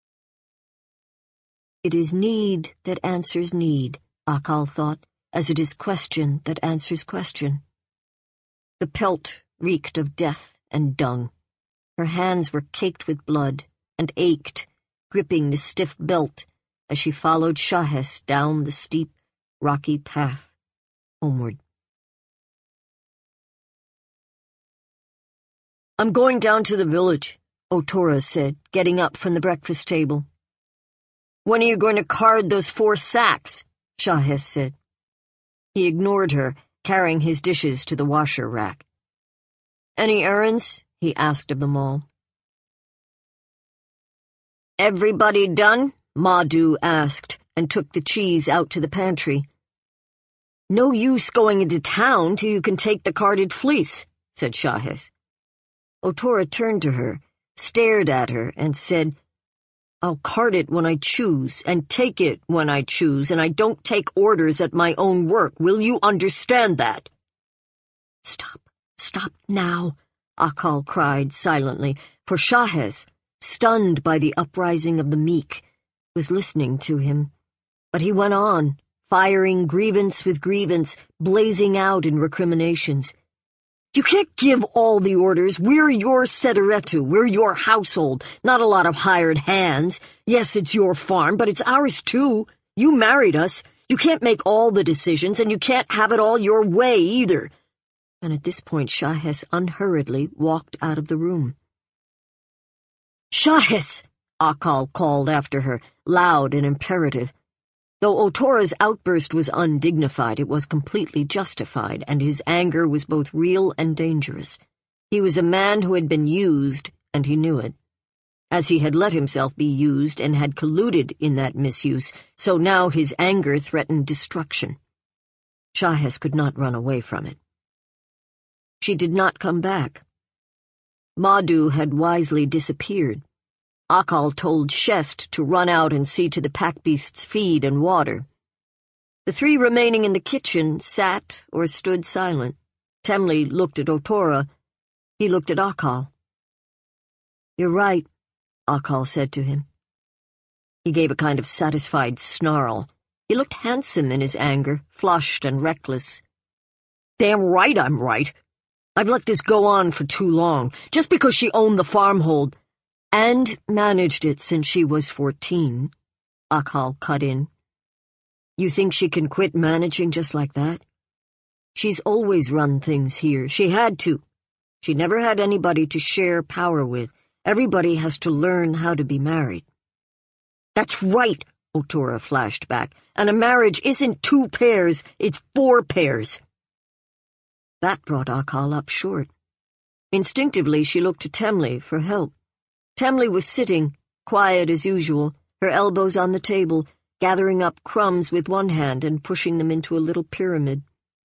It is need that answers need, Akal thought, as it is question that answers question. The pelt reeked of death and dung. Her hands were caked with blood and ached, gripping the stiff belt as she followed Shahes down the steep, rocky path homeward. "I'm going down to the village," Otora said, getting up from the breakfast table. "When are you going to card those 4 sacks?" Shahes said. He ignored her, carrying his dishes to the washer rack. "Any errands?" he asked of them all. "Everybody done?" Madhu asked, and took the cheese out to the pantry. "No use going into town till you can take the carded fleece," said Shahes. Otora turned to her, stared at her, and said, "I'll cart it when I choose, and take it when I choose, and I don't take orders at my own work. Will you understand that?" Stop now," Akal cried silently, for Shahes, stunned by the uprising of the meek, was listening to him. But he went on, firing grievance with grievance, blazing out in recriminations. You can't give all the orders. We're your Sederetu. We're your household, not a lot of hired hands. Yes, it's your farm, but it's ours too. You married us. You can't make all the decisions, and you can't have it all your way either." And at this point, Shahes unhurriedly walked out of the room. "Shahes!" Akal called after her, loud and imperative. Though Otora's outburst was undignified, it was completely justified, and his anger was both real and dangerous. He was a man who had been used, and he knew it. As he had let himself be used and had colluded in that misuse, so now his anger threatened destruction. Shahes could not run away from it. She did not come back. Madhu had wisely disappeared. Akal told Shest to run out and see to the pack beasts' feed and water. The three remaining in the kitchen sat or stood silent. Temli looked at Otora. He looked at Akal. "You're right," Akal said to him. He gave a kind of satisfied snarl. He looked handsome in his anger, flushed and reckless. "Damn right I'm right. I've let this go on for too long, just because she owned the farmhold. And managed it since she was 14, Akal cut in. "You think she can quit managing just like that? She's always run things here. She had to. She never had anybody to share power with. Everybody has to learn how to be married." "That's right," Otora flashed back. "And a marriage isn't 2 pairs, it's 4 pairs. That brought Akal up short. Instinctively, she looked to Temli for help. Temli was sitting, quiet as usual, her elbows on the table, gathering up crumbs with one hand and pushing them into a little pyramid.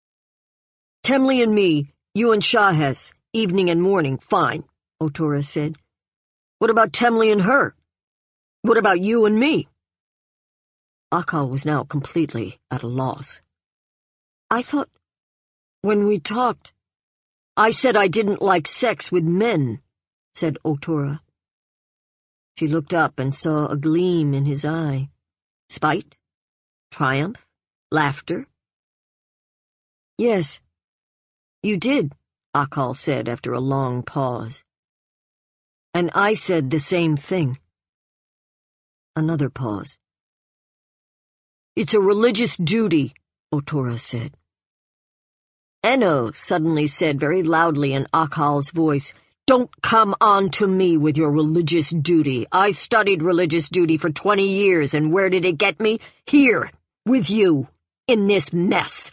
"Temli and me, you and Shahes, evening and morning, fine," Otora said. "What about Temli and her? What about you and me?" Akal was now completely at a loss. "I thought, when we talked—" "I said I didn't like sex with men," said Otora. She looked up and saw a gleam in his eye. Spite? Triumph? Laughter? "Yes, you did," Akal said after a long pause. "And I said the same thing." Another pause. "It's a religious duty," Otora said. Eno suddenly said very loudly in Akal's voice, "Don't come on to me with your religious duty. I studied religious duty for 20 years, and where did it get me? Here, with you, in this mess."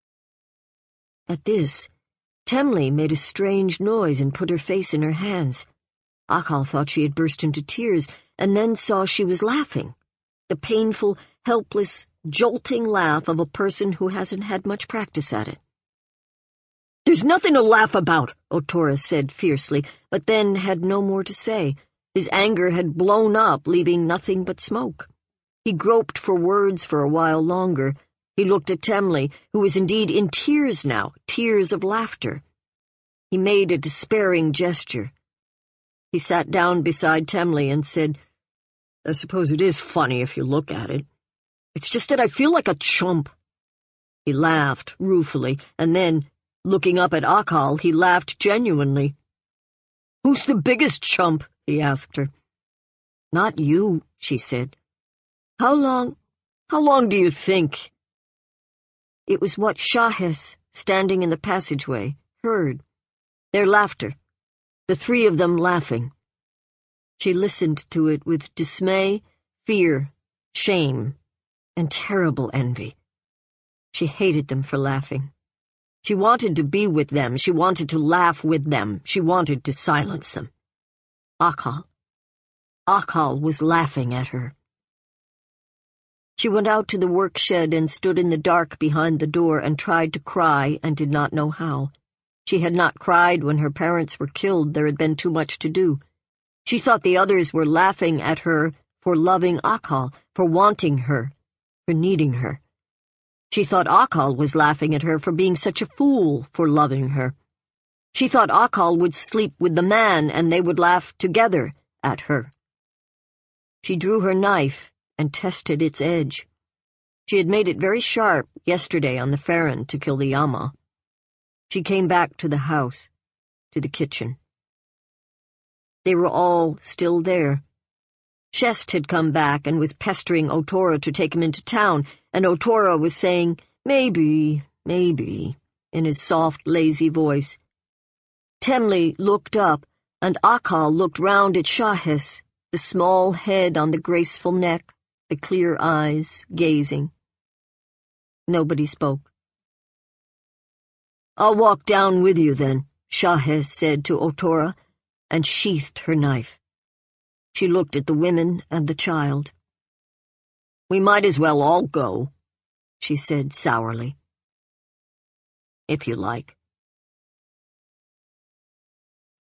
At this, Temli made a strange noise and put her face in her hands. Akal thought she had burst into tears, and then saw she was laughing. The painful, helpless, jolting laugh of a person who hasn't had much practice at it. "There's nothing to laugh about," Otora said fiercely, but then had no more to say. His anger had blown up, leaving nothing but smoke. He groped for words for a while longer. He looked at Temli, who was indeed in tears now, tears of laughter. He made a despairing gesture. He sat down beside Temli and said, "I suppose it is funny if you look at it. It's just that I feel like a chump." He laughed ruefully, and then, looking up at Akal, he laughed genuinely. "Who's the biggest chump?" he asked her. "Not you," she said. How long do you think?" It was what Shahes, standing in the passageway, heard. Their laughter. The 3 of them laughing. She listened to it with dismay, fear, shame, and terrible envy. She hated them for laughing. She wanted to be with them. She wanted to laugh with them. She wanted to silence them. Akal was laughing at her. She went out to the work shed and stood in the dark behind the door and tried to cry and did not know how. She had not cried when her parents were killed. There had been too much to do. She thought the others were laughing at her for loving Akal, for wanting her, for needing her. She thought Akal was laughing at her for being such a fool for loving her. She thought Akal would sleep with the man and they would laugh together at her. She drew her knife and tested its edge. She had made it very sharp yesterday on the Farron to kill the Yama. She came back to the house. to the kitchen. They were all still there. Shest had come back and was pestering Otora to take him into town, and Otora was saying, maybe, in his soft, lazy voice. Temli looked up, and Akal looked round at Shahes, the small head on the graceful neck, the clear eyes, gazing. Nobody spoke. "I'll walk down with you, then," Shahes said to Otora, and sheathed her knife. She looked at the women and the child. "We might as well all go," she said sourly. "If you like."